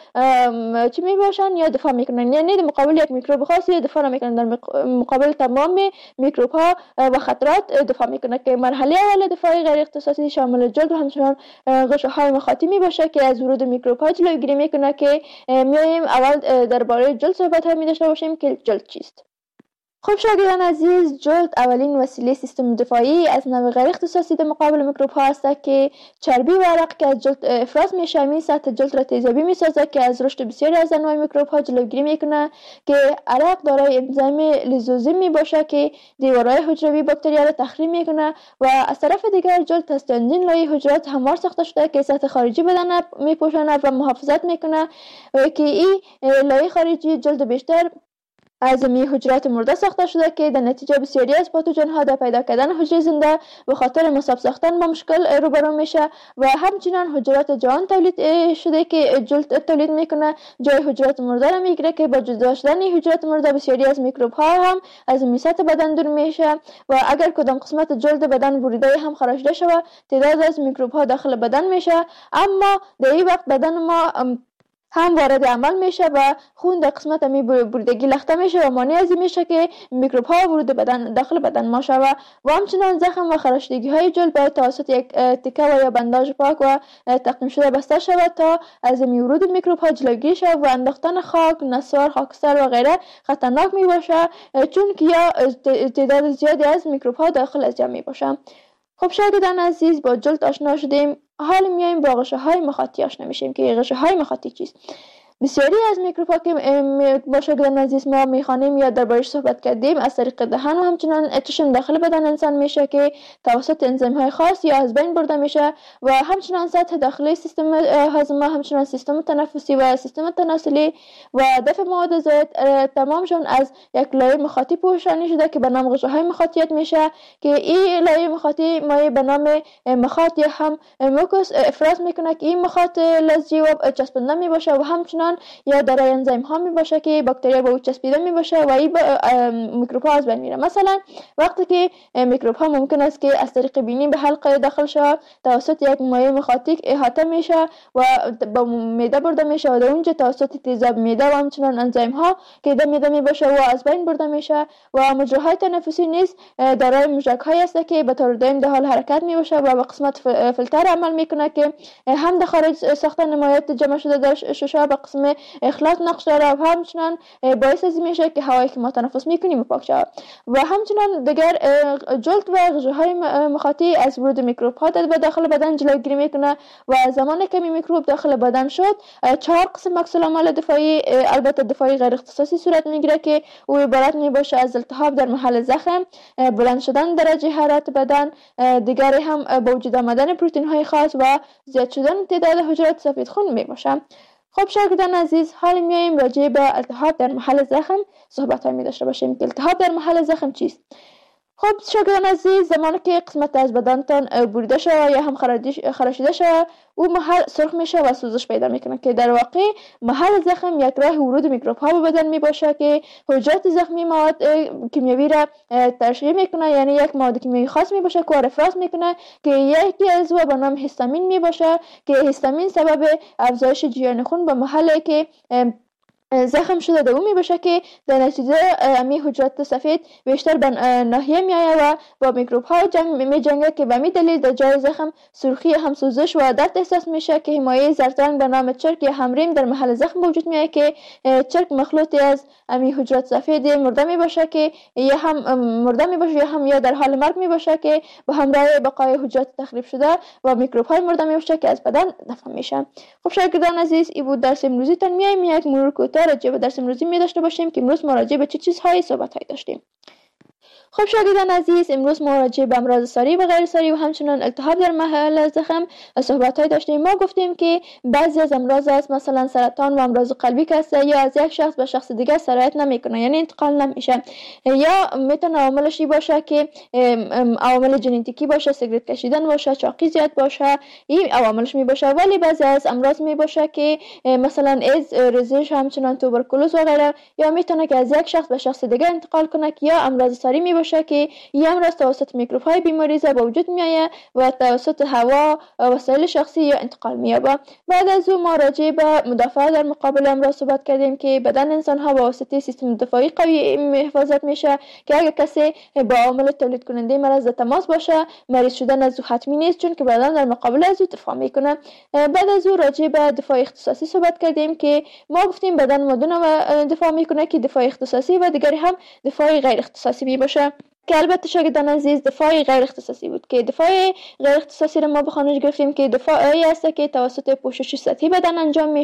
چی می باشن یا دفاع میکنن، یعنی در مقابل یک میکروب خاصی دفاع نمیکنن، در مقابل تمام میکروب ها و خطرات دفاع میکنن که مرحله اول دفاع غیر اختصاصی شامل جلد و همچنان غشاهای مخاطی می باشه که از ورود میکروب ها جلوگیری میکنه که میایم اول درباره جلد صحبت ها می داشته باشیم که جلد چیست. خب شاگردان عزیز، جلد اولین وسیله سیستم دفاعی از نوع غیر اختصاصی در مقابل میکروب ها است که چربی و عرق که از جلد افراز میشه همین سطح جلد را تیزابی میسازه که از رشد بسیاری از انواع میکروب ها جلوگیری میکنه که عرق دارای انزیم لیزوزیم میباشه که دیوارهای حجروی باکتریا را تخریب میکنه و از طرف دیگر جلد از چندین لایه حجرات هموار ساخته شده که سطح خارجی بدن میپوشانه و محافظت میکنه که این لایه خارجی جلد بیشتر از می حجرات مرده ساخته شده که در نتیجه بسیاری از پاتوژن ها در پیدا کردن حجره زنده به خاطر مصاب ساختن با مشکل روبرو میشه و همچنین حجرات جان تولید شده که جلد تولید میکنه جای حجرات مرده را میگیره که با جدا شدن حجرات مرده بسیاری از میکروب ها هم از میسط بدن دور میشه و اگر کدام قسمت جلد بدن بریده هم خارجیده شود تعداد از میکروب ها داخل بدن میشه، اما در این وقت بدن ما هم وارد عمل میشه و خون در قسمت می بریدگی لخته میشه و مانع از این میشه که میکروب ها ورود بدن داخل بدن ما شود و همچنان زخم و خراشیدگی های جلد باید توسط یک تکه و یا بنداژ پاک و تعقیم شده بسته شود تا از ورود میکروب ها جلوگیری شود و انداختن خاک، نسوار، خاکستر و غیره خطرناک می باشه چون که یا تعداد زیادی از میکروب ها داخل از جمع می باشه. خب شاگردان عزیز، با جلد آشنا شدیم، حال میایم با غشاهای مخاطی آشنا میشیم که غشاهای مخاطی چیست. بسیاری از میکروب ها که با شاگردان عزیز ما میخوانیم یا دربارش صحبت کردیم از طریق دهن و همچنان اتشن داخل بدن انسان میشه که توسط انزیم های خاص یا از بین برده میشه و همچنان سطح داخلی سیستم هاضمه، همچنان سیستم تنفسی و سیستم تناسلی و دفع مواد زائد تمامشون از یک لایه مخاطی پوشانی شده که به نام غشاهای مخاطیت میشه که این لایه مخاطی مایع به نام مخاط یا هم موکوس افراز میکنه که این مخاط لزجی و چسبنده میباشه و همچنان یا در انزیم ها می باشه که باکتریا به او چسبیده می باشه و این میکروب ها از بین میره. مثلا وقتی که میکروب ها ممکن است که از طریق بینی به حلقه داخل شود توسط یک مایع مخاطی احاطه میشه و با معده برده میشه و در اونجا توسط تیزاب معده و همچنان انزیم ها که در معده می باشه و از بین برده میشه و مجراهای تنفسی نیز دارای موشک هایی است که به طور دائم در حال حرکت می باشه و به قسمت فیلتر عمل میکنه که هم در خارج ساختن مایعات جمع شده در شش به قسم اخلاط نقش داره و همچنان باعث از میشه که هوایی که ما تنفس میکنیم پاک شود و همچنان دیگر جلد و غشاهای مخاطی از ورود میکروب ها در داخل بدن جلوگیری میکنه و زمانی که میکروب داخل بدن شد چهار قسم عکس العمل دفاعی البته دفاعی غیر اختصاصی صورت میگیره که او عبارت میباشه از التهاب در محل زخم، بلند شدن درجه حرارت بدن، دیگری هم با وجود آمدن پروتئین های خاص و زیاد شدن تعداد حجرات سفید خون میباشه. خب شاگردان عزیز، حال میایم راجع به التهاب در محل زخم صحبت های می داشته باشیم که التهاب در محل زخم چیست. خب شاگردان عزیز، زمانی که قسمت از بدنتان بریده شود یا هم خراشیده شود او محل سرخ میشه و سوزش پیدا میکنه که در واقع محل زخم یک راه ورود میکروب ها به بدن میباشه که حجرات زخمی مواد کیمیایی را ترشح میکنه، یعنی یک مواد کیمیایی خاص میباشه که افراز میکنه که یکی از او به نام هیستامین میباشه که هیستامین سبب افزایش جریان خون به محلی که زخم شده دوم می باشه که در نتیجه امی حجرات سفید بیشتر به ناحیه می آید و با میکروب ها جنگ می جنگه که به می دلیل در جای زخم سرخی، همسوزش و درد احساس میشه که حمایه زرد رنگ به نام چرک یا همریم در محل زخم وجود می آید که چرک مخلوطی از امی حجرات سفید مرده می باشه که یا هم مرده می باشه یا هم یا در حال مرگ می باشه که با همراه بقای حجرات تخریب شده و میکروب های مرده می باشه که از بدن دفن میشه. خب شاگردان عزیز، این بود درس امروزی تان. میایم یک مرور کوتاه راجع به درس امروزی می داشته باشیم که امروز راجع به چه چیزهایی صحبت هایی داشتیم. خب شاگردان عزیز، امروز ما راجع به امراض ساری و غیر ساری و همچنان التهاب در محل زخم صحبت های داشتیم. ما گفتیم که بعضی از امراض است مثلا سرطان و امراض قلبی که است یا از یک شخص به شخص دیگر سرایت نمیکنه، یعنی انتقال نمیشه، یا میتونه عواملش باشه که عوامل ژنتیکی باشه، سیگرت کشیدن باشه، چاقی زیاد باشه، این عواملش می باشه. ولی بعضی از امراض می باشه که مثلا ایدز، ریزش، همچنان توبرکولوز و غیره، یا میتونه که از یک شخص به شخص دیگر انتقال کنه، یا امراض ساری می باشه که این امراض توسط میکروب های بیماریزه به وجود می آید و توسط هوا، وسایل شخصی یا انتقال می یابه. بعد از او ما راجع به مدافعت در مقابل امراض صحبت کردیم که بدن انسان ها با واسطه سیستم دفاعی قوی حفاظت میشه که اگر کسی با عامل تولید کننده مرض در تماس باشه، مریض شدن از او حتمی نیست، چون که بدن در مقابل از او دفاع میکنه. بعد از او راجع به دفاع اختصاصی صحبت کردیم که ما گفتیم بدن مدونه و دفاع میکنه که دفاع اختصاصی و دیگری هم دفاع غیر اختصاصی می باشه، که البته شاگردان عزیز دفاع غیر اختصاصی بود که دفاع غیر اختصاصی را ما به خوانش گرفتیم که دفاعی است که توسط پوشش سطحی بدن انجام می